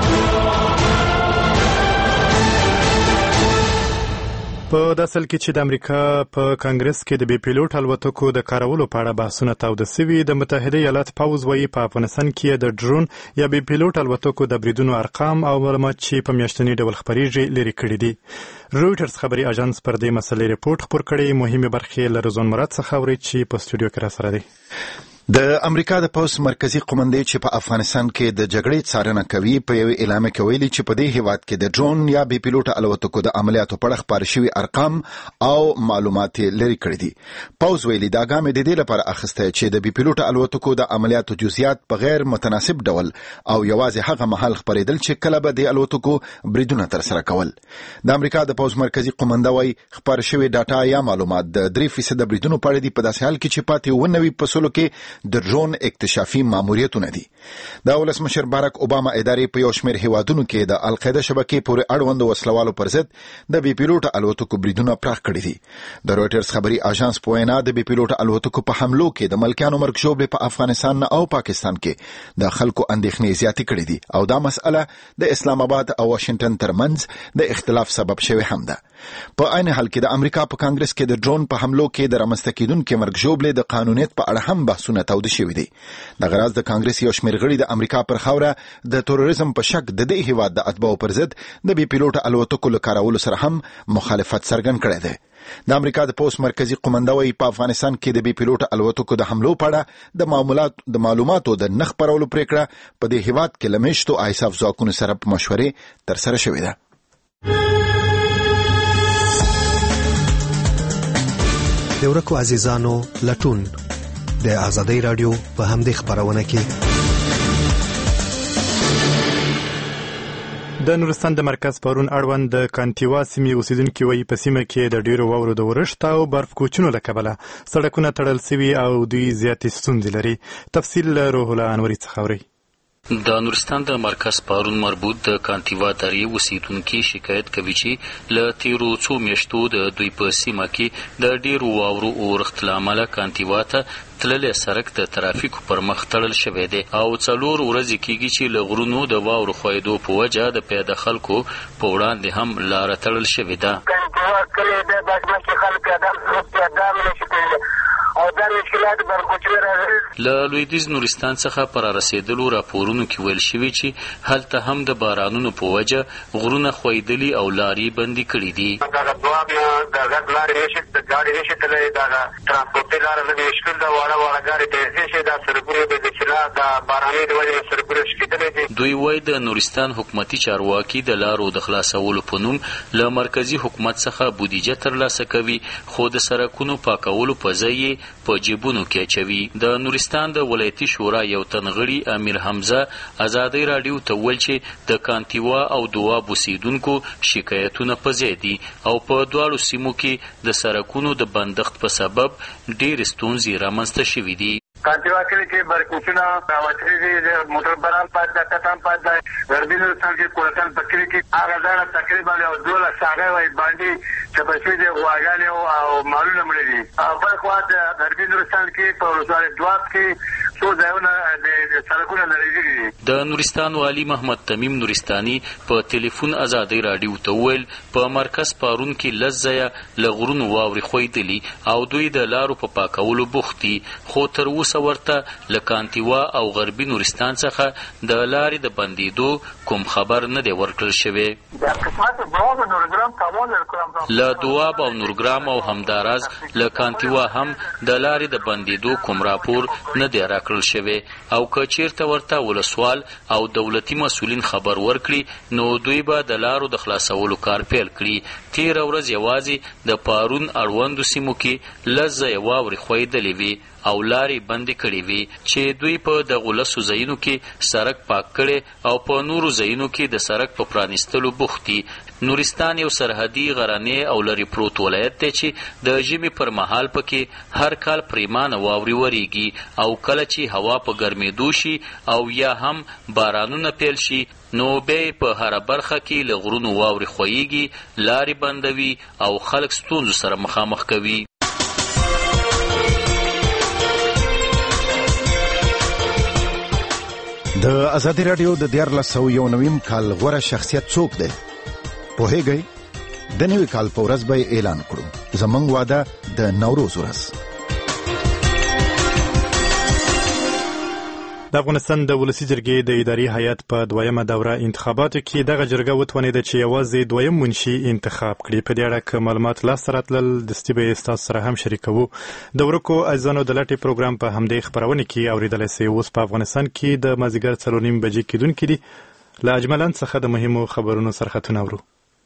په داسل کې چې د امریکا په کانګرس کې د بي پیلوټ الوتکو د کارولو په اړه بحثونه تاوده سوي. د متحده ایالات پوځ وایي په افغانستان کې د ډرون یا بي پیلوټ الوتکو د بریدونو ارقام او معلومات چې په میاشتني ډول خپرېږي لرې کړي دي. رویټرز خبري اژانس پر دې مسلې رپورټ خپور کړی. مهمه برخې له رضوان مراد څخه اوري چې په استودیو کې را سره دی. د امریکا د پوس مرکزی قومندې چې په افغانستان کې د جګړې څارنه کوي په یو اعلان کې ویلي چې په دې هیواد کې د ډرون یا بي پیلوټ الوتکو د عملیاتو په اړه خبر شوی ارقام او معلومات لري کړی دي. پوز ویلي دا ګام د دې لپاره اخیسته چې د بي پیلوټ الوتکو د عملیاتو جزئیات په غیر متناسب ډول او یوازې هغه محل خبرېدل چې کله به د الوتکو بریدونه تر سره کول. د امریکا د پوز مرکزی قومنده وایي خبر شوی ډاټا یا معلومات د درې فیصد بریدونو په اړه دي په داسې حال کې چې پاتې ونوي په سلو کې د ډرون اکتشافي ماموریتونه دي. د ولسمشر باراک اوباما ادارې په یو شمېر هیوادونو کې د القاعده شبکې پورې اړوند وسلوالو پر ضد د بي پیلوټ الوتکو بریدونه پراخ کړي دي. د رويټرز خبري اژانس په وینا د بي پیلوټ الوتکو په حملو کې د ملکیانو مرګ ژوبلې په افغانستان او پاکستان کې د خلکو اندېښنې زیاتې کړې دي او دا مسأله د اسلام آباد او واشنگټن ترمنځ د اختلاف سبب شوی هم ده. په عین حال کې د امریکا په کانګرس کې د ډرون په حملو کې د رامنځته کېدونکو مرګ ژوبلې د قانونیت په اړه هم بحثونه تاوده شوي دي. د غراز د کانګرس یو شمېر غړي د امریکا پر خاوره د تروریزم په شک د دې هیواد د اتباعو پر ضد د بي پیلوټ الوتکو له کارولو سره هم مخالفت څرګند کړی دی. د امریکا د پوس مرکزی قومنده وایي په افغانستان کې د بي پیلوټ الوتکو د حملو په اړه د معلومات د معلوماتو د نه خپرولو پریکړه په دې هیواد کې له میشتو ایساف ځواکونو سره په مشورې ترسره شوې ده. د ورکو عزیزانو لټون د آزادۍ رادیو په همدې خبرونه کې د نورستان د مرکز پرون اړوند د کانتیوا سیمې اوسیدونکي وایي په سیمه کې د ډیرو واورو د ورښت او برف کوچونو له کبله سړکونه تړل سوي او دوی زیاتې ستونزې لري. تفصیل له روح الله انوري څخه اورئ. د نورستان د مرکز پرون مربوط د کانتیوا درې اوسیدونکي شکایت کوي چې له تیرو څو میاشتو د دوی په سیمه کې د ډیرو واورو اورښت له امله کانتیوا ته تللی سړک د ترافیکو پر مخ تړل شوی دی او څلور ورځې کېږي چې له غرونو د واورو ښویېدو په وجه د پیاده خلکو په وړاندې هم لاره تړل شوې ده. کانتیوا کلی دی دا چې خلک پیاده پیاده نشي کولی او دا مشکلات برکوچوي راغلي. له لویدیځ نورستان څخه پر رسېدلو راپورونو کې ویل شوي چې هلته هم د بارانونو په وجه غرونه ښویېدلي او لارې بندي کړي دي. دغه دواب نه د غټ لارې نشي د ګاډي نشي تللی دغه ترانسپورټي لاره نه مشکل ده واړه واړه ګاډي تېزې شي دا سړکونه به د چلا د باراني د وجې نه سړکونه شکېدلي دي. دوی وایي د نورستان حکومتي چارواکي د لارو د خلاصولو په نوم له مرکزي حکومت څخه بودیجه ترلاسه کوي خو د سړکونو پاکولو په ځای یې په جیبونو کې اچوي. د نورستان د ولایتي شورا یو تنغړي امیر حمزه آزادۍ راډیو ته وویل چې د کانتیوا او دواب اوسیدونکو شکایتونه په ځای دي او په دواړو سیمو کې د سړکونو د بندښت په سبب ډېرې ستونزې رامنځته شوي دي. کانتیوا کلی کې برکوچونه راوتلي دي د موټر باران پات ده کتان پات ده غربي نورستان کې کورتن په کلي کې هغه ځای تقریبا یو دولس ساغې وایي باندې چپه شوي دي غواګانې او مالونه مړه دي. بل خوا د غربي نورستان کې په ولسوالۍ دواب کې څو ځایونه د سړکونه لرېږلي دي. د نورستان والي محمد تمیم نورستاني په ټلیفون آزادۍ راډیو ته وویل په مرکز پارون کې لس ځایه له غرونو واورې ښویېدلي او دوی د لارو په پاکولو بوخت دي خو تر اوسه ورته له کانتیوا او غربي نورستان څخه د لارې د بندېدو کوم خبر نه دی ورکړل شوی. له دواب او نورګرام او همداراز له کانتیوا هم د لارې د بندېدو کوم راپور نه دی راکړل شوی او که چیرته ورته ولسوال او دولتي مسؤلین خبر ورکړي نو دوی به د لارو د خلاصولو کار پیل کړي. تېره ورځ یوازې د پارون اړوندو سیمو کې لس ځایه واورې ښویېدلې وي او لارې بندې کړې وي چې دوی په دغو لسو ځایونو کې سړک پاک کړی او په نورو ځایونو کې د سړک په پرانیستلو بوخت دي. نورستان یو سرحدي غرنی او لرې پروت ولایت دی چې د ژمي پر مهال پکې هر کال پریمانه واورې وریږي او کله چې هوا په ګرمېدو شي او یا هم بارانونه پیل شي نو بیا په هره برخه کې له غرونو واورې ښویېږي لارې بندوي او خلک ستونزو سره مخامخ کوي. د آزادۍ راډیو د دیارلس سوه یو نویم کال غوره شخصیت څوک دی؟ پوهیږئ د نوي کال په ورځ به اعلان کړو. زموږ واده د نوروز ورځ. د افغانستان د ولسی جرګې د اداري هیئت په دویمه دوره انتخاباتو کې دغه جرګه وتوانیده چې یوازې دویم منشي انتخاب کړي. په دې اړه که معلومات لاسته راتلل دستي به یې ستاسو سره هم شریکوو. د ورکو عزیزانو د لټې پروګرام په همدې خپرونه کې اورېدلی سئ. اوس په افغانستان کې د مازدیګر څلور نیم بجې کېدونکي دي. له اجملند څخه د مهمو خبرونو سرخطونه اورو.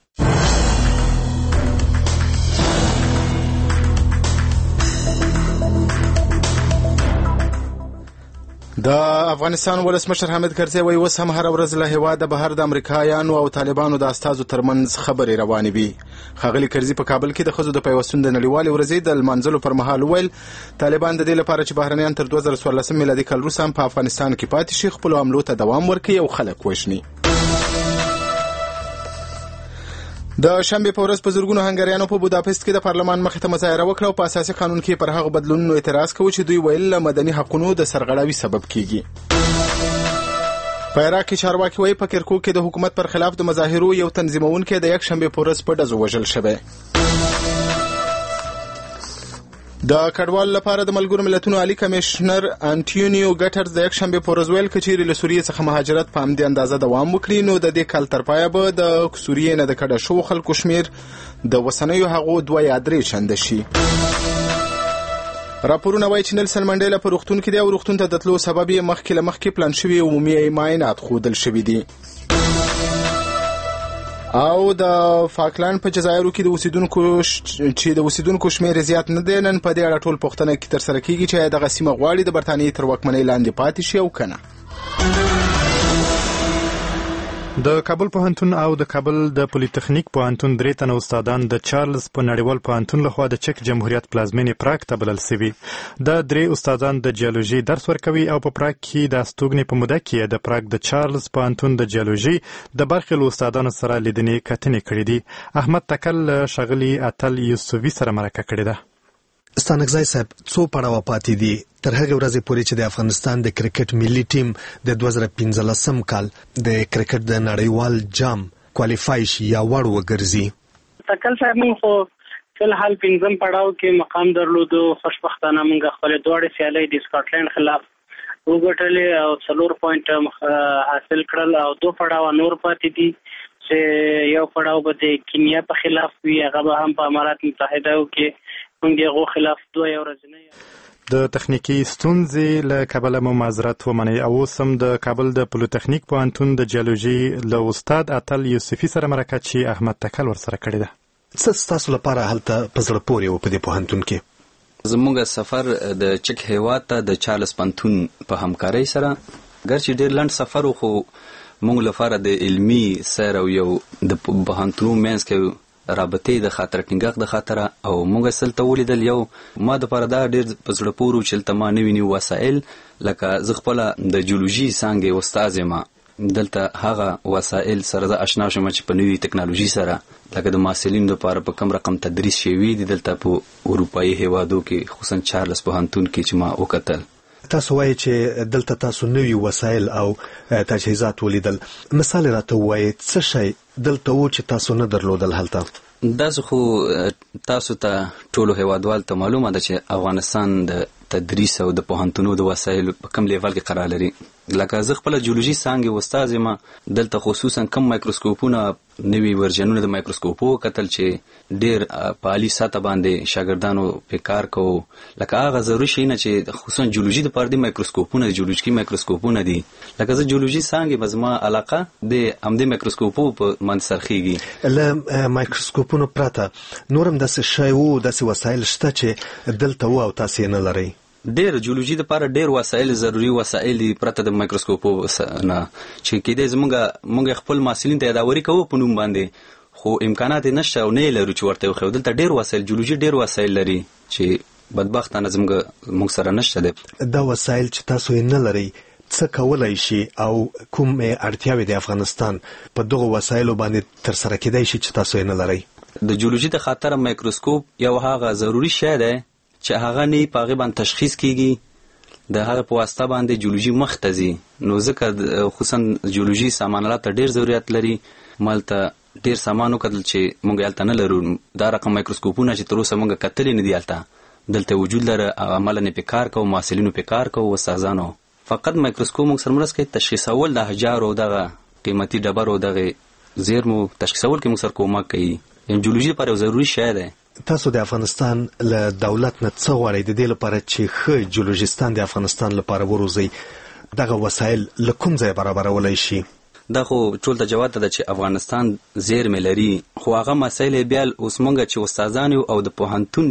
د افغانستان ولسمشر حامد کرزي وایي اوس هم هر ورځ له هېواده بهر د امریکایانو او طالبانو د استازو ترمنځ خبرې روانې وي. ښاغلي کرزي په کابل کې د ښځو د پیوستون د نړیوالې ورځې د لمانځلو پر مهال وویل طالبان د دې لپاره چې بهرنیان تر دوه زره څوارلسم میلادي کال وروسته هم په افغانستان کې پاتې شي خپلو حملو ته دوام ورکوي او خلک وژني. د شنبې په ورځ په زرګونو هنګریانو په بوداپست کې د پارلمان مخې ته مظاهره وکړه او په اساسي قانون کې پر هغو بدلونونو اعتراض کوي چې دوی ویل مدني حقونو د سرغړاوي سبب کیږي. په عراق کې چارواکي وایي په کرکوک کې د حکومت پر خلاف د مظاهرو یو تنظیمونکی د یک شنبې په ورځ په ډزو وژل شوی. د کډوالو لپاره د ملګرو ملتونو عالی کمشنر انټونیو ګټرز د یک شنبې په ورځ ویل که چیرې له سوریې څخه مهاجرت په همدې اندازه دوام وکړي نو د دې کال تر پایه به د سوریې نه د کډه شوو خلکو شمېر د اوسنیو هغو دوه یا درې چنده شي. راپورونه وایي چې نیلسن منډیلا په روغتون کې دی او روغتون ته د تلو سبب یې مخکې له مخکې پلان شوي عمومي معاینات ښودل شوي دي. او د فاکلند په جزایرو کې د اوسیدونکو چې د اوسیدونکو شمېر زیات نه دی نن په دې اړه ټول پوښتنه کې ترسره کیږي چې دغه سیمه غواړي د برتانیې تر واکمنۍ لاندې پاتې شي او کنه. د کابل پوهنتون او د کابل د پولیتخنیک پوهنتون درې تنه استادان د چارلز په نړیوال پوهنتون لخوا د چک جمهوریت پلازمینې پراګ ته بلل سوي. د درې استادان د جیولوژي درس ورکوي او په پراګ کې د استوګنې په موده کې د پراګ د چارلز پوهنتون د جیولوژي د برخې له استادانو سره لیدنې کتنې کړې دي. احمد تکل ښاغلي اتل یوسفي سره مرکه کړې ده. ستانکزی صاحب څو پړاوه پاتې دي تر هغه ورځې پورې چې د افغانستان د کرکټ ملي ټیم د دوه زره پنځلسم کال د کرکټ د نړیوال جام کوالیفای شي یا وړ وګرځي؟ تکل صاحب موږ خو فلحال پنځم پړاو کې مقام درلودو. خوشبختانه موږ خپل دوه سیالۍ د سکاټلند خلاف وګټلې او څلور پوینټ حاصل کړل او دوه پړاو نور پاتې دي چې یو پړاو به د کینیا په خلاف وي هغه به هم په امارات متحده کې موږ دغه خلاف دوه ورځې د تخنیکی ستونزې له کبله مو معذرت ومنئ. او اوس هم د کابل د پولیتخنیک پوهنتون د جیولوژي له استاد اتل یوسفي سره مرکه چې احمد تکل ورسره کړې ده. څه ستاسو لپاره هلته په زړه پورې و په دې پوهنتون کې؟ زموږ سفر د چک هیواد ته د چارلز پوهنتون په همکارۍ سره ګرچې ډېر لنډ سفر خو موږ لپاره د علمي سیر او یو د پوهنتون منځ کې رابطې د خاطر ټینګښت د خاطر او موږ سلته ولیدل یو ما د پاره دا ډېر په زړه پورې چې تل ما نوي نوي وسایل لکه زه خپل د جیولوژي څانګې استاد یم دلته هغه وسایل سره د آشنا شوم چې په نوي ټکنالوژي سره لکه د محصلینو لپاره په کم رقم تدریس شوی دي دلته په اروپایي هیوادو کې خصوصا چارلز پوهنتون کې چې ما وکتل. تاسو وایي چې دلته تاسو نوي وسایل او تجهیزات ولیدل. مثال راته وایي څه شی دلته و چې تاسو نه درلودل هلته؟ داسې خو تاسو ته ټولو هیوادوال ته معلومه ده چې افغانستان د تدریس او د پوهنتونو د وسایلو په کم لیول کې قرار لري. لکه زه خپل جیولوژي څانګې استاد یم دلته خصوصا کم مایکروسکوپونه نوي ورژنونه د مایکروسکوپو کتل چې ډېر په عالي سطح باندې شاګردانو په کار کوو. لکه هغه ضروري شی نه چې خصوصا جیولوژي د پاره د مایکروسکوپونه جیولوژیکي مایکروسکوپونه دي. لکه زه جیولوژي څانګې به زما علاقه د همدې مایکروسکوپو په باندې سرخیږي. له مایکروسکوپونو پرته نور هم داسې شی و داسې وسایل شته چې دلته و او تاسې یې نه لرئ؟ ډېر جیولوژي لپاره ډېر وسایل ضروري وسایل پرته د مایکروسکوپو نه چې کېدای زموږ موږ خپل محصلین ته یاداوري کوو په نوم باندې خو امکانات نشته او نه لرو چې ورته وخو. دلته ډېر وسایل جیولوژي ډېر وسایل لري چې بدبختانه زموږ موږ سره نشته ده. دا وسایل چې تاسو یې نه لرئ څه کولای شي او کوم اړتیاوې د افغانستان په دغه وسایلو باندې ترسره کېدای شي چې تاسو یې نه لرئ؟ د جیولوژي د خاطر مایکروسکوپ یو هغه ضروري شی دی چې هغه نه په هغه باندې تشخیص کیږي د هغه په واسطه باندې جیولوژي مختزي نو ځکه خصوصا جیولوژي سامانلات ډېر ضرورت لري. مالته ډېر سامانو کتل چې مونږ یالته نه لرو. دا رقم مایکروسکوپونه چې تر اوسه مونږ کتلې نه دي یالته دلته وجود لري. عملاً په کار کوو محصلینو په کار کوو استادانو فقط مایکروسکوپ موږ سره مرسته کوي تشخیصول د احجار او دغه قیمتي ډبرو دغه زیرمو تشخیصول کې موږ سره کومک کوي. یعنې جیولوژي لپاره یو ضروري شی دی. تاسو د افغانستان له دولت نه څه غواړئ د دې لپاره چې ښه جیولوژیستان د افغانستان لپاره وروزي؟ دغه وسایل له کوم ځای برابرولای شي؟ دا خو ټول ته جواب ده چې افغانستان زیرمې لري، خو هغه مسایل بیا اوس موږ چې استادان یو او د پوهنتون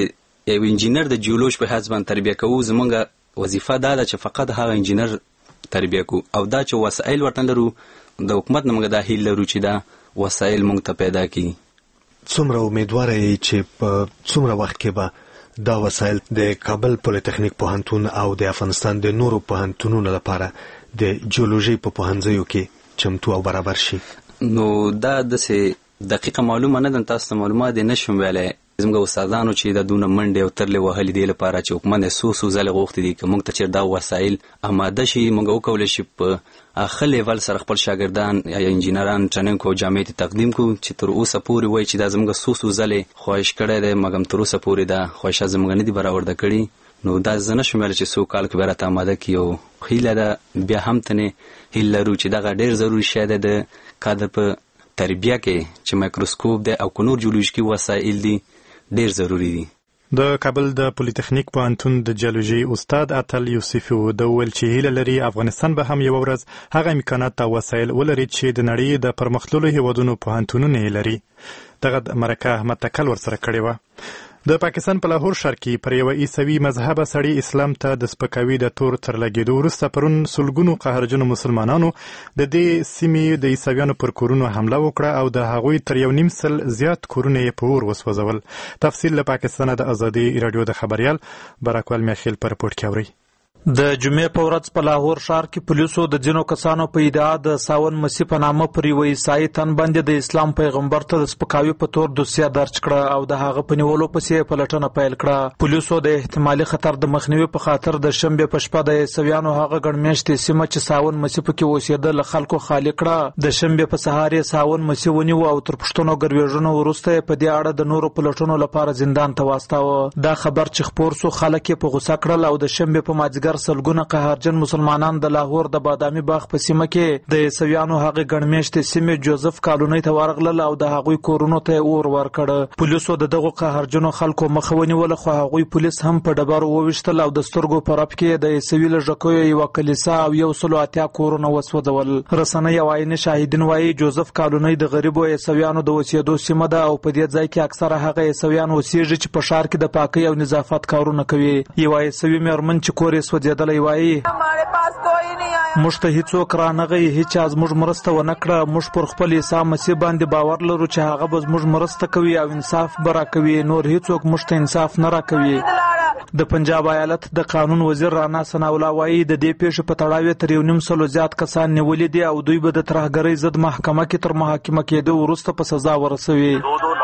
کې یو انجینر د جیولوژ په حساب باندې تربیه کوو، زموږ وظیفه دا ده چې فقط هغه انجینر تربیه کوو او دا چې وسایل ورته لرو د حکومت نه موږ دا هیله لرو چې دا وسایل موږ ته پیدا کړي. څومره امیدواره یې چې په څومره وخت کې به دا وسایل د کابل پولیتخنیک پوهنتون او د افغانستان د نورو پوهنتونونو لپاره د جیولوژي په پوهنځیو کې چمتو او برابر شي؟ نو دا داسې دقیقه معلومه نه ده، تاسو ته معلومات یې نشم ویلی. زموږ استادانو چې دا دونه منډې او ترلې وهلې دې لپاره چې حکومت یې څو څو ځلې غوښتي دي که موږ ته چېرې دا وسایل اماده شي موږ وکولی شي په ښه لیول سره خپل شاګردان یا انجینران ټریننګ کړو، جامعې ته تقدیم کړو چې تر اوسه پورې وایي چې دا زموږ څو څو ځلې خواهش کړی دی مګر تر اوسه پورې دا خواهشات زموږ نه دي برآورده کړي. نو دا زه نشم ویلی چې څو کال کې به راته اماده کړي او هیله ده بیا هم تنې هیله لرو چې دغه ډېر ضروري شی دی د کادر په تربیه کې چې مایکروسکوپ دی او که نور جیولوژیکي وسایل دي ډېر ضروري دي. د کابل د پولیتخنیک پوهنتون د جیولوژي استاد اتل یوسفي د ویل چې هیله لري افغانستان به هم یو ورځ هغه امکانات او وسایل ولري چې د نړۍ د پرمختللو هیوادونو پوهنتونونه یې لري. دغه مرکه احمد تکل ورسره کړې وه. د پاکستان په لاهور ښار کې پر یوه عیسوي مذهبه سړي اسلام ته د سپکاوي د تور تر لګېدو وروسته پرون سلګونو قهرجنو مسلمانانو د دې سیمې د عیسویانو پر کورونو حمله وکړه او د هغوی تر یو نیم سل زیات کورونه یې په اور وسوځول. تفصیل له پاکستانه د ازادي راډیو د خبریال براکوال میخیل په رپورټ کې اورئ. د جمعې په ورځ په لاهور ښار کې پولیسو د ځینو کسانو په ادعا د ساون مسیح په نامه پر یوه عیسایي تن باندې د اسلام پیغمبر ته د سپکاوي په تور دوسیه درج کړه او د هغه په نیولو پسې یې پلټنه پیل کړه. پولیسو د احتمالي خطر د مخنیوي په خاطر د شنبې په شپه د عیسویانو هغه ګڼ میاشتې سیمه چې ساون مسیح پکې اوسېده له خلکو خالي کړه. د شنبې په سهار یې ساون مسیح ونیو او تر پوښتنو ګروېږنو وروسته یې په دې اړه د نورو پلټنو لپاره زندان ته واستاوه. دا خبر چې خپور سو خلک یې په غوسه کړل او د شنبې په مازدیګر سلګونه قهرجن مسلمانان د لاهور د بادامي باغ په سیمه کې د عیسویانو هغه ګڼ میاشتې سیمې جوزف کالونۍ ته ورغلل او د هغوی کورونو ته اور ورکړ. پولیسو د دغو قهرجنو خلکو مخه ونیوله خو هغوی پولیس هم په ډبرو وویشتل او د سترګو په رپ کې د عیسوي له ژکیو یوه کلیسا او یو سلو اتیا کورونه وسوځول. رسنۍ او عیني شاهدین وایي جوزف کالونۍ د غریبو عیسویانو د اوسېدو سیمه ده او په دې ځای کې اکثره هغه عیسویان اوسېږي چې په ښار کې د پاکۍ او نظافت کارونه کوي. یوه عیسوي مېرمن چې کور یې سوځېدلی وایي موږ ته هیڅوک رانغی، هیچا زموږ مرسته ونه کړه. موږ پر خپل عیسی مسیح باندې باور لرو چې هغه به زموږ مرسته کوي او انصاف به راکوي، نور هیڅوک موږ ته انصاف نه راکوي. د پنجاب ایالت د قانون وزیر رانا ثناءالله وایي د دې پیښې په تړاو تر یو نیم سلو زیات کسان نیولي دي او دوی به د ترهګرۍ ضد محکمه کې تر محاکمه کېدو وروسته په سزا ورسوي.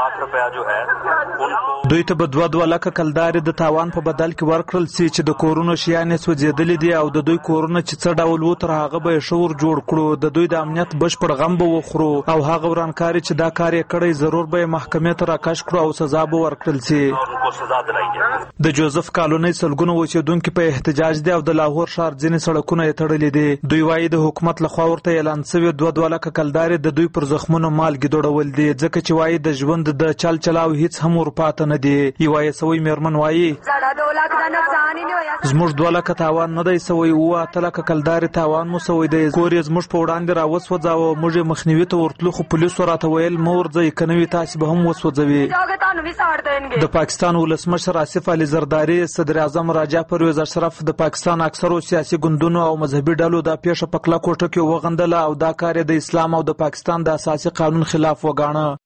دوی ته به دوه دوه لکه کلدارې د تاوان په بدل کې ورکړل سي چې د کورونو شیان یې سوځېدلي دي او د دوی کورونه چې څه ډول وو تر هغه به یې شور جوړ کړو. د دوی د امنیت بشپړ غم به وخورو او هغه ورانکاري چې دا کار یې کړی ضرور به یې محکمې ته راکش کړو او سزا به ورکړل سي. د جوزف کالونۍ سلګونو اوسېدونکي په احتجاج دي او د لاهور ښار ځینې سړکونه یې تړلي دي. دوی وایي د حکومت لخوا ورته اعلان سوي دوه دوه لکه کلدارې د دوی پر زخمونو مالګې دوړول دي ځکه چې وایي د ژوند د چل چلاو هیڅ هم ورپاته نه دي. یوه عیسوي مېرمن وایي زموږ دوه لکه تاوان نه دی سوی، اووه اته لکه کلدارې تاوان مو سوی دی. کور یې زموږ په وړاندې راوسوځاوه، موږ یې مخنیوي ته ورتلو خو پولیسو راته ویل مه ورځئ، که نه وي تاسې به هم وسوځوي. د پاکستان ولسمشر آصف علي زرداري، صدر اعظم راجا پرویز اشرف، د پاکستان اکثرو سیاسي ګوندونو او مذهبي ډلو دا پیښه په کلکو ټکو وغندله او دا کار یې د اسلام او د پاکستان د اساسي قانون خلاف وګاڼه.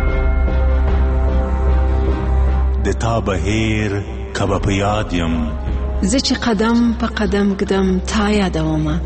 د تا بهیر کبه په یاد یم زه چې قدم په قدم ږدم تا یادومه.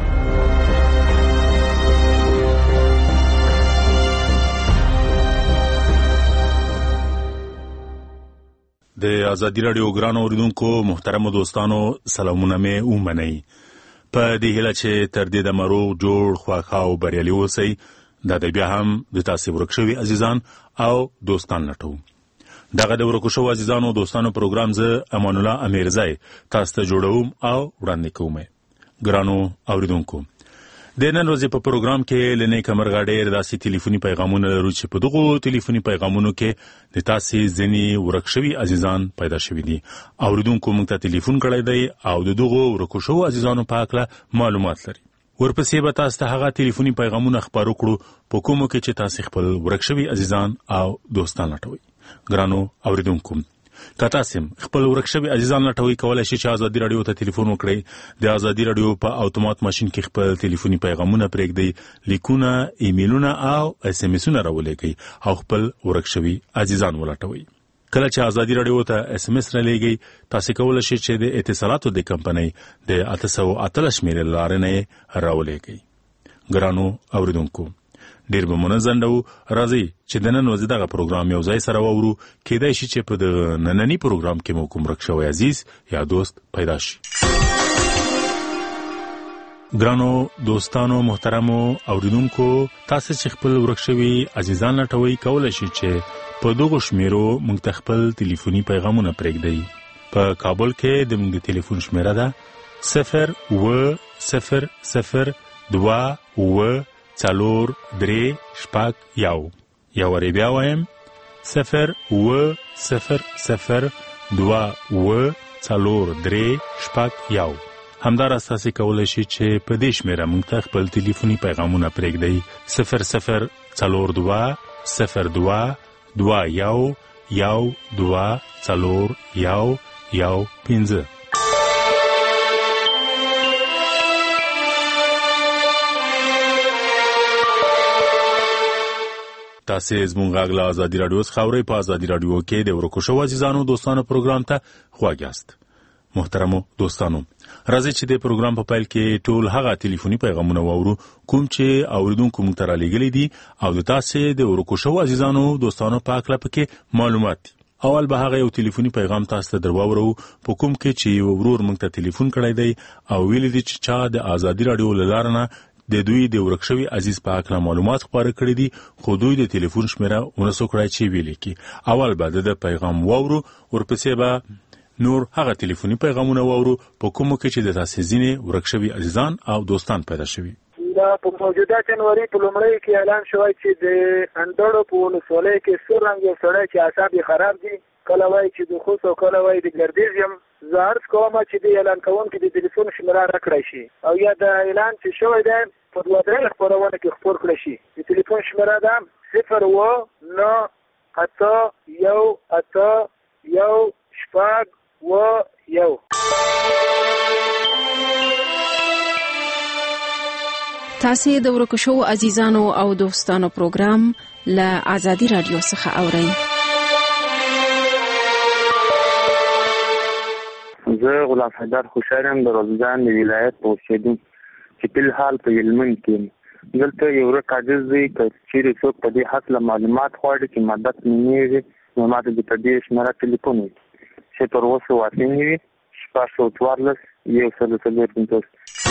د ازادي راډیو ګرانو اوریدونکو محترمو دوستانو سلامونه مې ومنئ. په دې هیله چې تر دې دمه روغ جوړ خواښه او بریالي اوسئ. دا د بیا هم د تاسې ورک شوي عزیزان او دوستان لټو. دغه د ورکو شوو عزیزانو دوستانو پروګرام زه امان الله امیرزی تاسو ته جوړوم او وړاندې کوم. ګرانو اوریدونکو د نن ورځې په پروګرام کې لنې کمرغه ډېر داسې ټلیفوني پیغامونه لرو چې په دغو ټلیفوني پیغامونو کې د تاسې ځینې ورک شوي عزیزان پیدا شوي دي. اوریدونکو موږ ته ټلیفون کړی دی او د دغو ورکو شوو عزیزانو په هکله معلومات لري. ورپسې به تاسو ته هغه ټلیفوني پیغامونه خپاره کړو په کومو کې چې تاسو خپل ورک شوي عزیزان او دوستان لټوي. ګرانو اوریدونکو که تاسو خپل ورک شوي عزیزان لټوي کولای شئ چې ازادي رادیو ته ټلیفون وکړئ. د ازادي رادیو په اتومات ماشين کې خپل ټلیفوني پیغامونه پرېږدئ، لیکونه، ایمیلونه او اس ام اسونه راولېږئ او خپل ورک شوي عزیزان ولټوي. کله چې ازادي رادیو ته اس ام اس رالیږئ تاسو کولای شئ چې د اتصالاتو د کمپنۍ د اته سوه اتلس شمیرې له لارې نه راولېږئ. ګرانو اوریدونکو ډیر به منځنډو راځي چې د نن ورځې دغه پروګرام یو ځای سره واورو. کېدای شي چې په دغه ننني پروګرام کې مو کوم ورک شوی عزیز یا دوست پیدا شي. ګرانو دوستانو محترمو اوریدونکو تاسو چې خپل ورک شوي عزیزان لټوي کولای شئ چې په دغو شمیرو موږ ته خپل ټلیفوني پیغامونه پرېږدئ. په کابل کې د موږ د ټلیفون شمیره ده صفر اوه صفر صفر دوه اوه څلور درې شپږ یو. یو وارې بیا وایم صفر اوه صفر صفر دوه اوه څلور درې شپږ یو. همداراز تاسو کولی شئ چې په دې شمیره موږ ته خپل ټلیفوني پیغامونه پرېږدئ. صفر صفر څلور دوه صفر دوه دوه یو یو دوه څلور یو یو پنځه. تاسو زموږ غږ له ازادي رادیو څخه اورئ. په ازادي رادیو کې د ورکو شوو عزیزانو دوستانو پروګرام ته خواږه یاست. محترمو دوستانو راځئ چې د پروګرام په پیل کې ټول هغه ټلیفوني پیغامونه واورو کوم چې اوریدونکو موږ ته رالیږلي دي او د تاسو د ورکو شوو عزیزانو دوستانو په هکله پکې معلومات دي. اول به هغه یو ټلیفوني پیغام تاسو ته درواورو په کوم کې چې یو ورور موږ ته ټلیفون کړی دی او ویلي دي چې چا د ازادي رادیو له لارې نه د دوی د ورک شوي عزیز په هکله معلومات خپاره کړي دي خو دوی د ټلیفون شمیره ونسو کړی چې ویلي کړي. اول به د پیغام واورو ورپسې به نور هغه ټلیفوني پیغامونه واورو په کومو کې چې د تاسو ځینې ورک شوي عزیزان او دوستان پیدا شوي. دا په موجوده جنوري په لومړۍ کې اعلان شوی چې د اندړو په ولسوالۍ کې سور رنګ یو سړی چې اعصاب یې خراب دي کله وایي چې د خوست او کله وایي د ګردیز یم. زه عرض کوم چې د اعلان کوونکي د ټلیفون شمیره راکړی شي او یا د اعلان چې شوی دی په دوه درې خپرونه کې خپور کړی شي. د ټلیفون شمیره ده صفر اوه نهه اته یو اته یو شپږ اوه یو. تاسو د ورکو شوو عزیزانو او دوستانو پروګرام له ازادي رادیو څخه اورئ. زه غلام حیدر خوشحالم د روزګان د ولایت په اوسېدونکی چې په حال په هلمند کې دلته یو ورک عاجز دی که چیرې څوک په دې هکله معلومات غواړي چې مدد مینېږي نو ماته د په دې شمېره ټلیفون وکړي صفر اوه سوه اته نوي شپږ سوه څوارلس یو سل څلور پنځوس.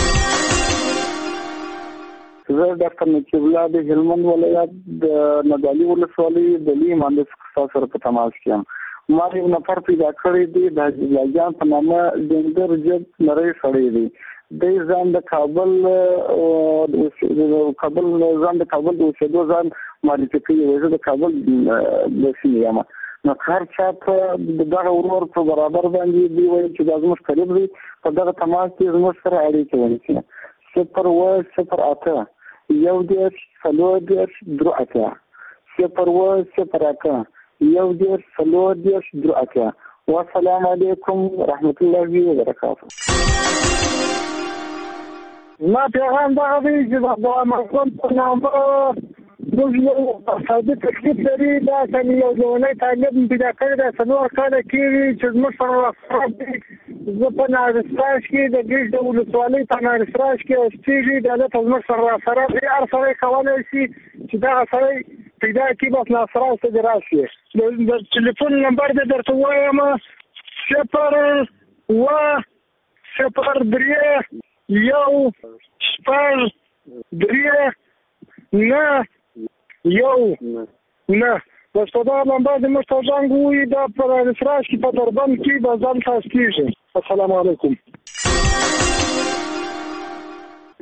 زه ډاکټر نقیب الله د هلمند ولایت د نادعلي ولسوالۍ د لوی مهندس استاد سره په تماس کې یم. ما یو نفر پیدا کړی دی د حاجي جان په نامه ډنګر جګ نری سړی دی. د ځان د کابل کابل ځان د کابل د اوسېدو ځان معرفي کوي. زه د کابل د سیمې یم نو هر چا ته دغه ورور په برابر باندې دی وایي چې دا زموږ قریب دی په دغه تماس کې زموږ سره اړیکې ونیسي. صفر اوه صفر اته یو دېرش څلور دېرش درې اتیا صفر اوه صفر اته یو دېرش څلور دېرش درې اتیا. والسلام علیکم ورحمت الله وبرکاته. ما پیغام دغه دی چې د امازون په نامه موږ یو سعودي تکلیف لري. دا سم یو ځواني طالب پیدا کړی دی څلور کاله کېږي چې زموږ سره خراب دی. زه په نارسراج کې د ګیش د ولسوالۍ په نارسراج کې اوسېږي. دا دلته زموږ سره سره دی. هر سړی کولی شي چې دغه سړی پیدا کړي بس نارسراج ته دې راشي. د ټلیفون نمبر دې درته ووایم صفر اوه صفر درې یو شپږ درې نه یو نه. بس په دغه نمبر دې موږ ته زنګ ووایي. دا په نارسراج کې په دربند کې به ځان تاسو کېږي. السلام علیکم.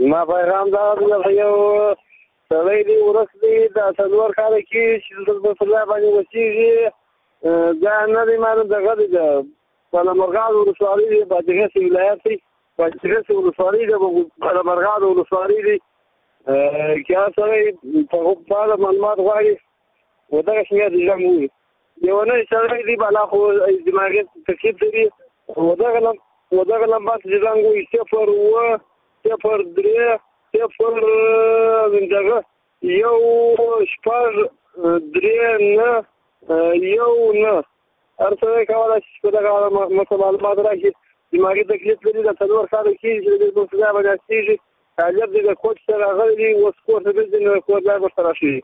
ما پیغام دا یو سړی دی ورس دی دا څلور کاله کې چې د الله باندې وسیږي دا نه دی معلوم دغه دی په مرغاد ولسوالۍ دی په دغه ولایت دی په دغه ولسوالۍ دی په مرغاد ولسوالۍ دی کې سړی په خپل معلومات غواړي ودغه شمیر دی جمهور یو نه سړی دی بلا خو دماغي تکلیف دی ودغه ودغه لمبات چې څنګه صفر و صفر درې صفر دغه یو شپږ درې نه یو نه ارڅه کولای شي په دغه معلومات راکړي دماغي تکلیف لري د څلور کال کې چې د مستشفى باندې استیږي طالب د کوچ سره غلي اوس کوڅه د دې کوڅه لا ورسره شي.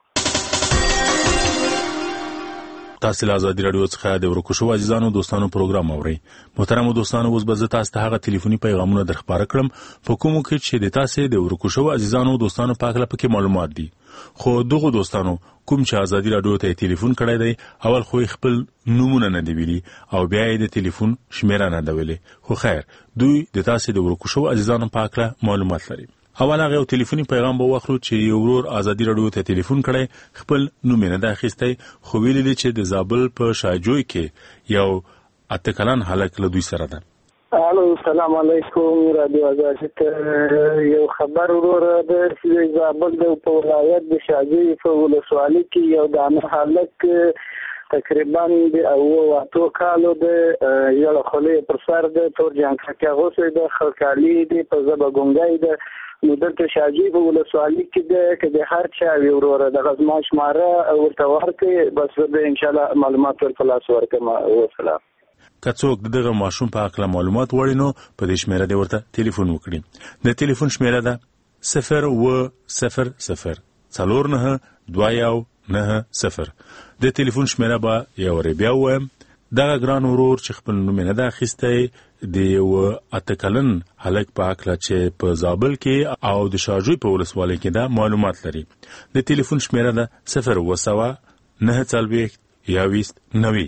تاسو له ازادي رادیو څخه د ورکو شو عزیزانو دوستانو پروګرام اورئ. محترم دوستانو اوس به زه تاسو ته هغه ټلیفوني پیغامونه درخبره کړم په کومو کې چې د تاسو د ورکو شو عزیزانو دوستانو په اړه پکې معلومات دي. خو دغه دوستانو کوم چې ازادي رادیو ته ټلیفون کړی دی اول خو خپل نمونه نه دی ویلي او بیا یې د ټلیفون شمیره نه دی ویلي. خو خیر دوی د تاسو د ورکو شو عزیزانو په اړه معلومات لري. اول هغه ټلیفوني پیغام به واخلو چې یو ورور ازادي رادیو ته ټلیفون کړي خپل نوم نه دا اخیستی خو ویل دي چې د زابل په شاجوی کې یو اتکلان هلاک له دوی سره ده. الو السلام علیکم رادیو ازادي یو خبر ورور د زابل د ولایت د شاجوی په ولسوالۍ کې یو دانه هلاک تقریبا د او اتو کالو د یو خلې پر سر د تور جان کې غوسه د خلکالي د په زبا ګونګای د نو دلته شاجوی په ولسوالۍ کې د کده هر چا ورور د غزما شماره ورته ورکه بس به ان شاء الله معلومات ور خلاص ورکه والسلام. که څوک دغه ماشوم په اړه معلومات وړي نو په دې شمیره دی ورته ټلیفون وکړي. د ټلیفون شمیره ده صفر و صفر صفر څلور نه دوه یو نه صفر. د ټلیفون شمیره به یو ری بیا وایم دغه ګران ورور چې خپل نوم نه دا اخیستی د یو اتکلن هلک په اړه چې په زابل کې او د شاجوی په ولسوالۍ کې دا معلومات لري. د ټلیفون شمیره ده صفر و سوا نه څلوېښت یاویست نوي.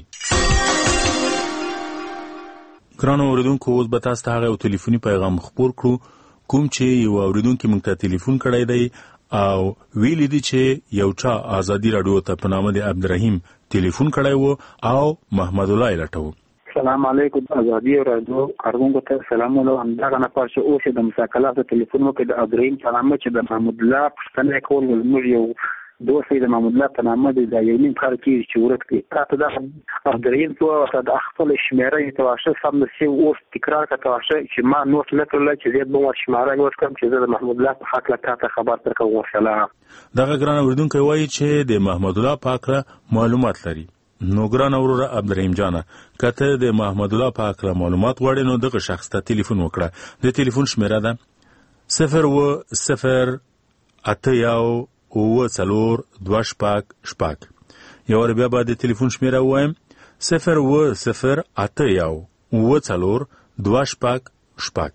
ګرانو اوریدونکو اوس به تاسو ته هغه ټلیفوني پیغام خپور کړو کوم چې یو اوریدونکو موږ ته ټلیفون کړی دی او ویل دي چې یو چا ازادي رادیو ته په نامه د عبدالرحیم ټلیفون کړی وو او محمد الله لټو. السلام علیکم ازادي رادیو کارګونکو ته سلام ولو همدغه نه پارچه اوسه د مساکلات ټلیفون وکړ د عبدالرحیم په نامه چې د محمد الله پښتنه کول موږ یو دوسي د محمد الله په نامه د یونیم کار کې چې ورته تاسو د عبدالرحیم په د خپل شمیره ته واشه سم د سی اوس تکرار کته واشه چې ما نوٹ لکړل چې زه به ور شمیره ورته کوم چې د محمد الله په حق لکه خبر درکوم والسلام. دغه ګران اوریدونکو وایي چې د محمد الله پاکره معلومات لري. نو ګران اوروره عبدالرحیم جانه کته د محمد الله پاکره معلومات وړي نو دغه شخص ته ټلیفون وکړه. د ټلیفون شمیره ده صفر و صفر اته یو او څلور دوه شپږ شپږ. یو بیا به د ټلیفون شمیره وایم صفر و صفر اته یو او څلور دوه شپږ شپږ.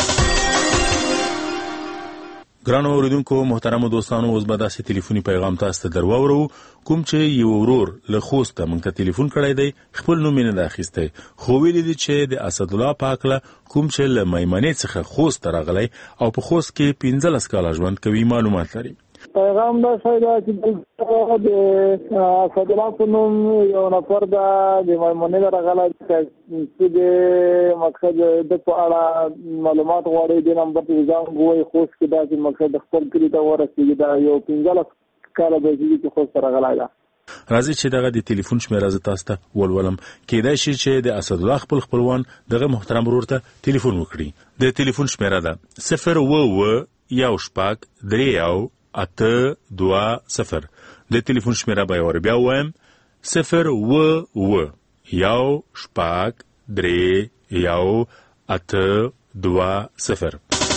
ګرانو اوریدونکو محترم دوستانو اوس به داسې ټلیفوني پیغام تاسو ته درواورو کوم چې یو ورور له خوست موږ ته ټلیفون کړی دی خپل نوم نه اخیستی خو ویل دي چې د اسد الله پاکله کوم چې له میمنې څخه خوست راغلی او په خوست کې پنځلس کاله ژوند کوي معلومات لري. پیغام دا سیدا چې د اسد الله په نوم یو نفر دا د میمنې راغلی چې د مقصد د په اړه معلومات غواړي د نمبر په ځان غوي خوست کې دا چې مقصد خپل کلی ته ورسېږي دا یو پنځلس کاله د چې خوست راغلی دا. راځي چې دغه د ټلیفون شمیره ز تاسو ته ولولم کېدای شي چې د اسد الله خپل خپلوان دغه محترم ورور ته ټلیفون وکړي. د ټلیفون شمیره ده صفر و و یو شپږ درې یو اته دوه صفر. د ټلیفون شمیره به ور بیا وایم صفر و و یو شپږ درې یو اته دوه صفر.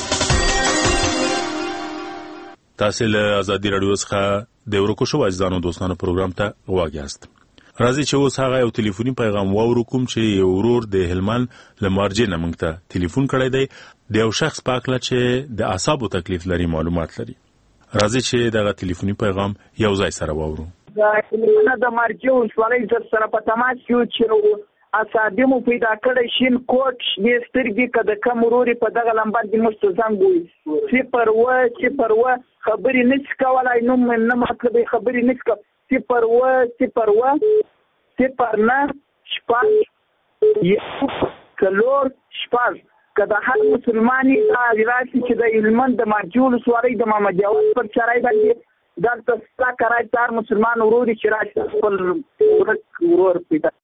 تاسو له ازادي رادیو څخه د ورکو شو عزیزانو دوستانو پروګرام ته واګیاست. راځي چې اوس هغه یو ټلیفوني پیغام واورو کوم چې یو ورور د هلمند لمارجې نه موږ ته ټلیفون کړی دی د یو شخص پاکله چې د اعصابو تکلیف لري معلومات لري. راځي چې دغه ټلیفوني پیغام یو ځای سره واورو. دا کلیونه د مارجې ولسوالۍ سره په تماس کې چې اصابي مو پیدا کړی شین کوټ شنې سترګې که د کم ورورې په دغه لمبر دې موږ ته زنګ ووي صفر اوه صفر اوه خبرې نشي کولی نوم نه مطلب یې خبرې نشي کولی صفر اوه صفر اوه صفر نه شپږ یو څلور شپږ که د هر مسلماني دا راشي چې د هلمند د مارجې ولسوالۍ د محمد جواد پر چرای باندې دلته ستا کرای د هر مسلمان ورور چې راشي خپل ورک ورور پیدا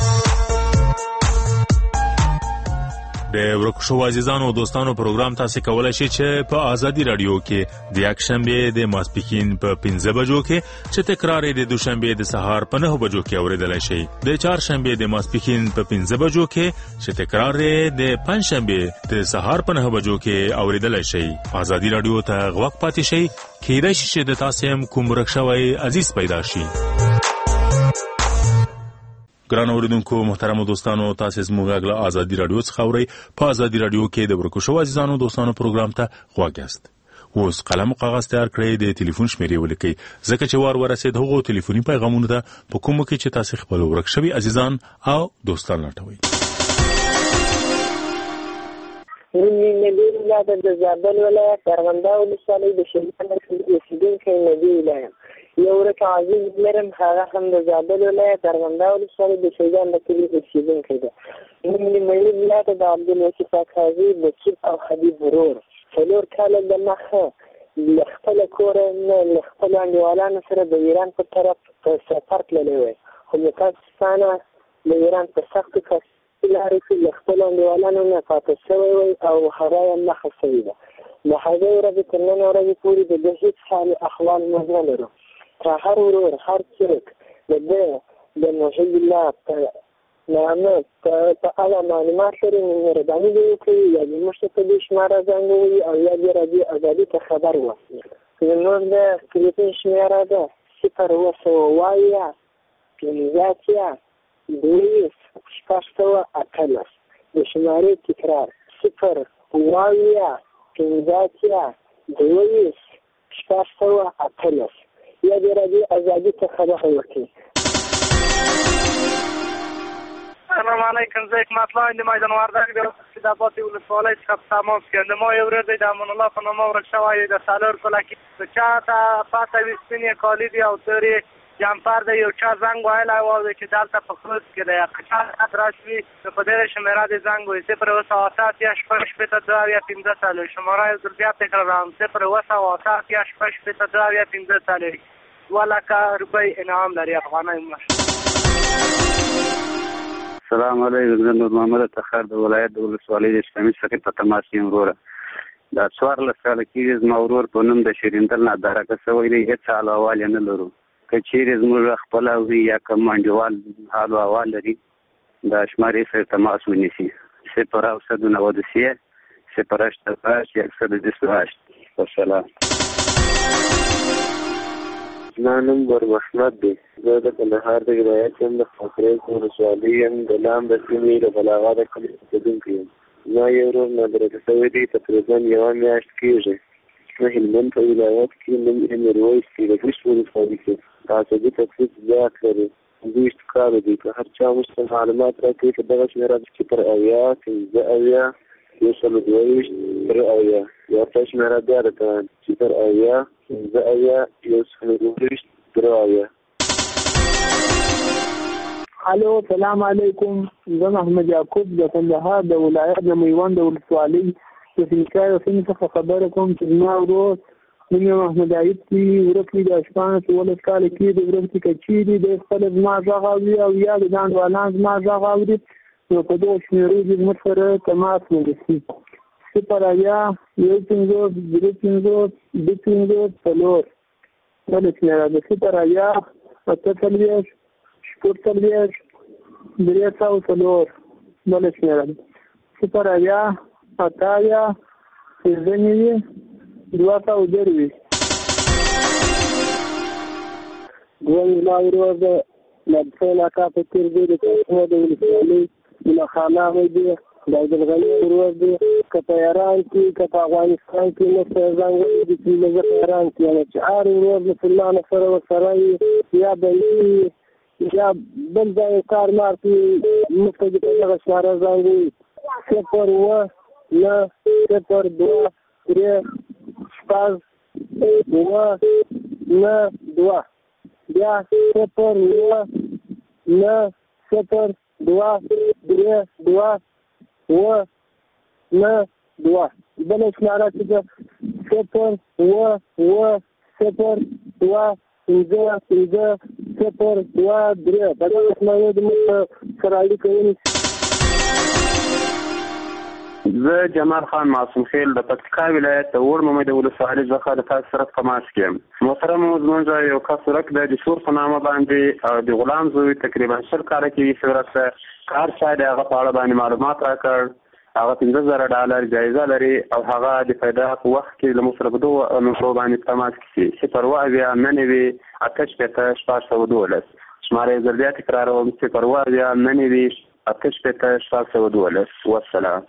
د ورکو شو عزیزانو او دوستانو پروګرام تاسو کولای شئ چې په ازادي رادیو کې د یک شنبه د ماسپښین په پنځه بجو کې چې تکرار د دوشنبه د سهار په نه بجو کې اوریدلای شئ د چهارشنبه د ماسپښین په پنځه بجو کې چې تکرار د پنځشنبه د سهار په نه بجو کې اوریدلای شئ ازادي رادیو ته غوږ پاتې شئ کېدای شي چې د تاسو هم کوم ورک شوی عزیز پیدا شي ګران اوریدونکو محترم دوستانو تاسو زموږ غږ له ازادي رادیو څخه اورئ په ازادي رادیو کې د ورکو شو عزیزانو دوستانو پروګرام ته غوږ یاست اوس قلم او کاغذ تیار کړئ د ټلیفون شمیرې ولیکئ ځکه چې وار ورسېد هغو ټلیفوني پیغامونو ته په کومو کې چې تاسو خپل ورک شوي عزیزان او دوستان لټوئ نبی الله د زابل ولایت ارغنداو ولسوالۍ د شهیدان اوسیدونکی نبی الله یو ورک عزیز لرم هغه هم د زابل ولایت ارغنداو ولسوالۍ د شهیدان د کلي اوسیدونکی ده نوم یې مولوي الله د عبدالوکیل اکاظي نقیب او حبیب ورور څلور کاله دمخه له خپله کوره نه له خپلو انډیوالانو سره د ایران په طرف په سفر تللی وی خو متاسفانه د ایران په سختو کسي لارې کې له خپلو انډیوالانو نه پاته شوی وی او هغه یې مخه شوې ده له هغې ورځې تر نن ورځې پورې د ده هېڅ حال احوال موږ نه لرو که هر ورور هر څوک د ده د محب الله په نامه په اړه معلومات لري نو مهرباني دې وکړي یا دې موږ ته په دې شماره زنګ ووهي او یا دې راډیو ازادي ته خبر واخلي زموږ د ټلیفون شمېره ده صفر اوه سوه اویا پنځه اتیا دوه شپږ سوه اتلس د شمارې تکرار صفر اویا پنځه اتیا دوه شپږ سوه اتلس یا دې راډیو ازادي ته خبر وکړي السلام علیکم زه حکمت الله د میدان وردګ د سیدآباد ولسوالۍ څخه تماس کوم زما یو ورور دی د امان الله په نامه ورک شوی د څلور کاله کې د چا ته پته وي سپینې کالي دي او تورې جمپر دی یو چا زنګ ویلی و چې دلته په خروج کې دی که چا خط راشي نو په دې شمېره دې زنګ وایي صفر اوه سوه اته اتیا شپږ شپېته دوه اویا پنځه څلوېښت شماره یو ځل بیا تکراروم صفر اوه سوه اته اتیا شپږ شپېته دوه اویا پنځه څلوېښت دوه لکه روپۍ انعام لري افغانۍ السلام علیکم زه نور محمد تخار د ولایت د ولسوالۍ د اسلامي څخه په تماس یم وروره دا څوارلس کاله کېږي زما ورور په نوم د شیریندل نه درکه شوی دی هېڅ حال احوال یې نه لرو که چیرې زموږ خپله وي یا کوم انډیوال حال و احوال لري دا شمارې سره تماس ونیسي صفر اوسد و نود و سه صفر هشت هشت یکصد و بیست و هشت والسلام زما نوم ګور محمد دی زه د کندهار د ولایت یم د خاکریز ولسوالۍ یم د لامبه سیمې د بلاغه کلي اوسېدونکی یم زما یو ورور نادرکه شوی دی تقریبا یوه میاشت کېږي د هلمند په ولایت کې نوم یې میرویس دی د بوشت ولسوالۍ کې تعصبي تکلیف زیات لري دویشت کاله دی که هر چا موږ ته معلومات راکوي چې دغه شمېره ده چې پر اویا پنځه اویا یو سل و دوهویشت پر اویا یو ته شمېره بیا درته چې پر اویا پنځه اویا یو سل و دوهویشت پر اویا الو سلام علیکم زه محمد یعقوب د کندهار د ولایت د میوند ولسوالۍ د فنکای سیمې څخه خبره کوم چې زما ورور نوم یې محمد عیب دی ورک دی د شپاړس اوولس کاله کېږي ورک دی که چیرې دی خپله زما غږ اوري او یا د ځان انډیوالان زما غږ اوري نو په دغو شمېرو کې زموږ سره تماس ونیسي صفر اویا یو پنځوس درې پنځوس دوه پنځوس څلور بله شمېره ده صفر اویا اته څلوېښت شپږ څلوېښت درې سوه څلور بله شمېره ده صفر اویا اته اویا پنځه نوي دوه سوه درویشت دویم زما ورور د لبسې علاقه په تېر دی د کوټو د ولسوالۍ ملاخانه دی د عبدالغني ورور دی که په ایران کې که په افغانستان کې موږ ته زنګ وهي چې زه په ایران کې یم چې هر ورور مسلمان سره ورسره وي یا بندي یا بل ځای کار مار کې موږ ته دغه اشاره زنګوي صفر اوه نه صفر دوه درې شپږ اوه نه دوه بیا صفر اوه نه صفر دوه درې دوه اوه نه دوه بله اشاره چې ده صفر اوه اوه صفر دوه پنځه پنځه صفر دوه درې په دغه اشاره د موږ سره اړیکه ونیسي. زه جمال خان معصوم خیل د پکتیکا ولایت د وړ ممید ولسوالۍ څخه د تاسو سره په تماس کې یم. محترم زموږ یو کس ورک د جسور په نامه باندې او د غلام زوی تقریبا شل کاله کېږي چې ورته کار شاید هغه په اړه باندې معلومات راکړ. هغه پنځه زره ډالر جایزه لري او هغه د پیدا په وخت کې له موږ سره په دوه نمبرو باندې په تماس کې شي صفر اوه اویا نهه نوي اته شپېته شپږ سوه دولس. شماره یې زر بیا تکراروم صفر اوه اویا نهه نوي اته شپېته شپږ سوه دولس. والسلام.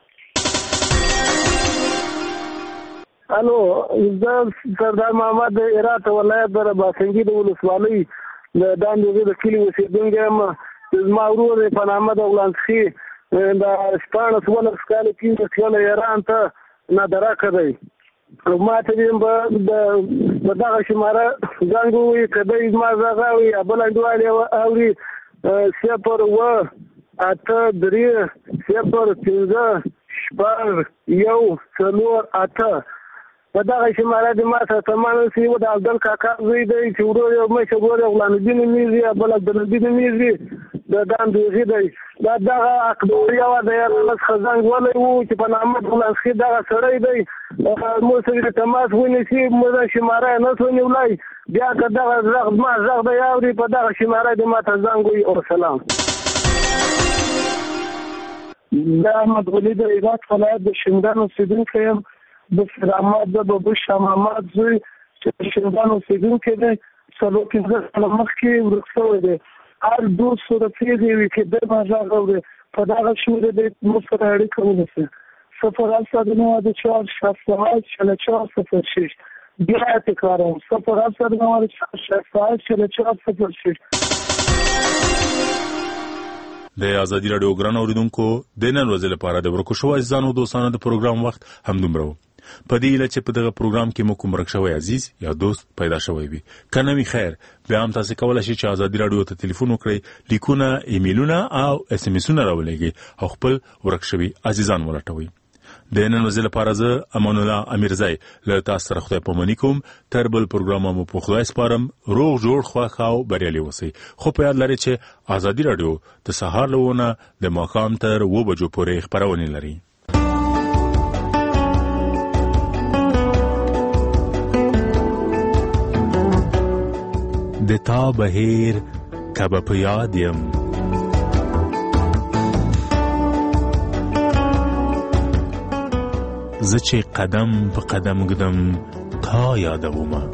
الو زه سردار محمد د هرات ولایت د رباطنګي د ولسوالۍ د داندې د کلي اوسېدونکی یم. زما ورور یې په نامه د غلامخېل د شپاړس اوولس کاله کېږي تللی ایران ته نادراکه دی. ما ته دې په دغه شماره زنګ ووایي که دی زما غږ اوري یا بل انډیوال یې اوري صفر اوه اته درې صفر پنځه شپږ یو څلور اته په دغه شماره د ما سره تمام اوسي. و د عبدل کاکا زوی دی چې ورور یې مشر ورور یې غلام الدین نومیږي یا بل عبدالدین نومیږي د داندوغي دی. دا دغه اقدوریا و د یارانس خزنګ ولی و چې په نامه غلامخېل دغه سړی دی موږ سره تماس ونیسي موږ شماره یې نه شو نیولی. بیا که دغه غږ زما غږ دی اوري په دغه شماره د ما ته زنګ ووایي. او سلام. دا احمد غلي د هرات ولایت د شینډان اوسېدونکی یم. د سلامات د بابو شاه محمد زوی چې د شینډان اوسېدونکی دی څلور پنځه کاله مخکې ورک شوی دی. هر دوست صورتي دی وي چې دی ما غږ اوري په دغه شمېره دی موږ سره اړیکه ونیسي صفر هفت نه چهار شصت و هشت چهل و چهار صفر شش. بیا تکراروم صفر هفت نه چهار شصت و هشت چهل و چهار صفر شش. د ازادي راډیو ګران اوریدونکو د نن ورځې لپاره د ورکو شو عزیزانو دوستانو د پروګرام وخت همدومره و. په دې اله چې په دغه پروګرام کې مو کوم رښتوي عزیز یا دوست پیدا شوی وي کنه می خیر بیا هم تاسو کولای شئ چې ازادي راډیو ته ټلیفون وکړئ لیکونه ایمیلونه او اس ام اسونه راولېږئ او خپل ورکشوي عزیزان ولټوي. د نن ورځې لپاره زه امان الله امیرزای له تاسو سره خدای پامنی کوم. تر بل پروګرام مو په خدای سپارم. روغ جوړ خواخ او بریالي اوسئ. خو په یاد لرئ چې ازادي راډیو د سهار لونه د ماښام تر اوه بجو پورې خبرونه لري. د تا بهیر کبه په یاد یم زه چې قدم په قدم ګدم تا یادومه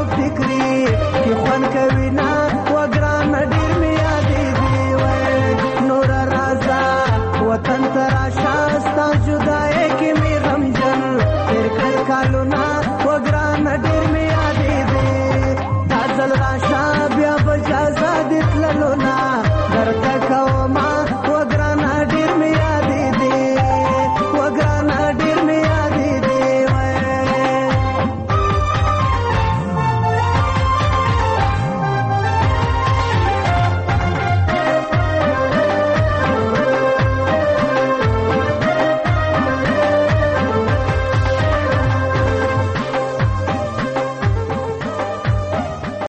خوان کوي نه و ګران ډیر می یادې دی وای تل راشه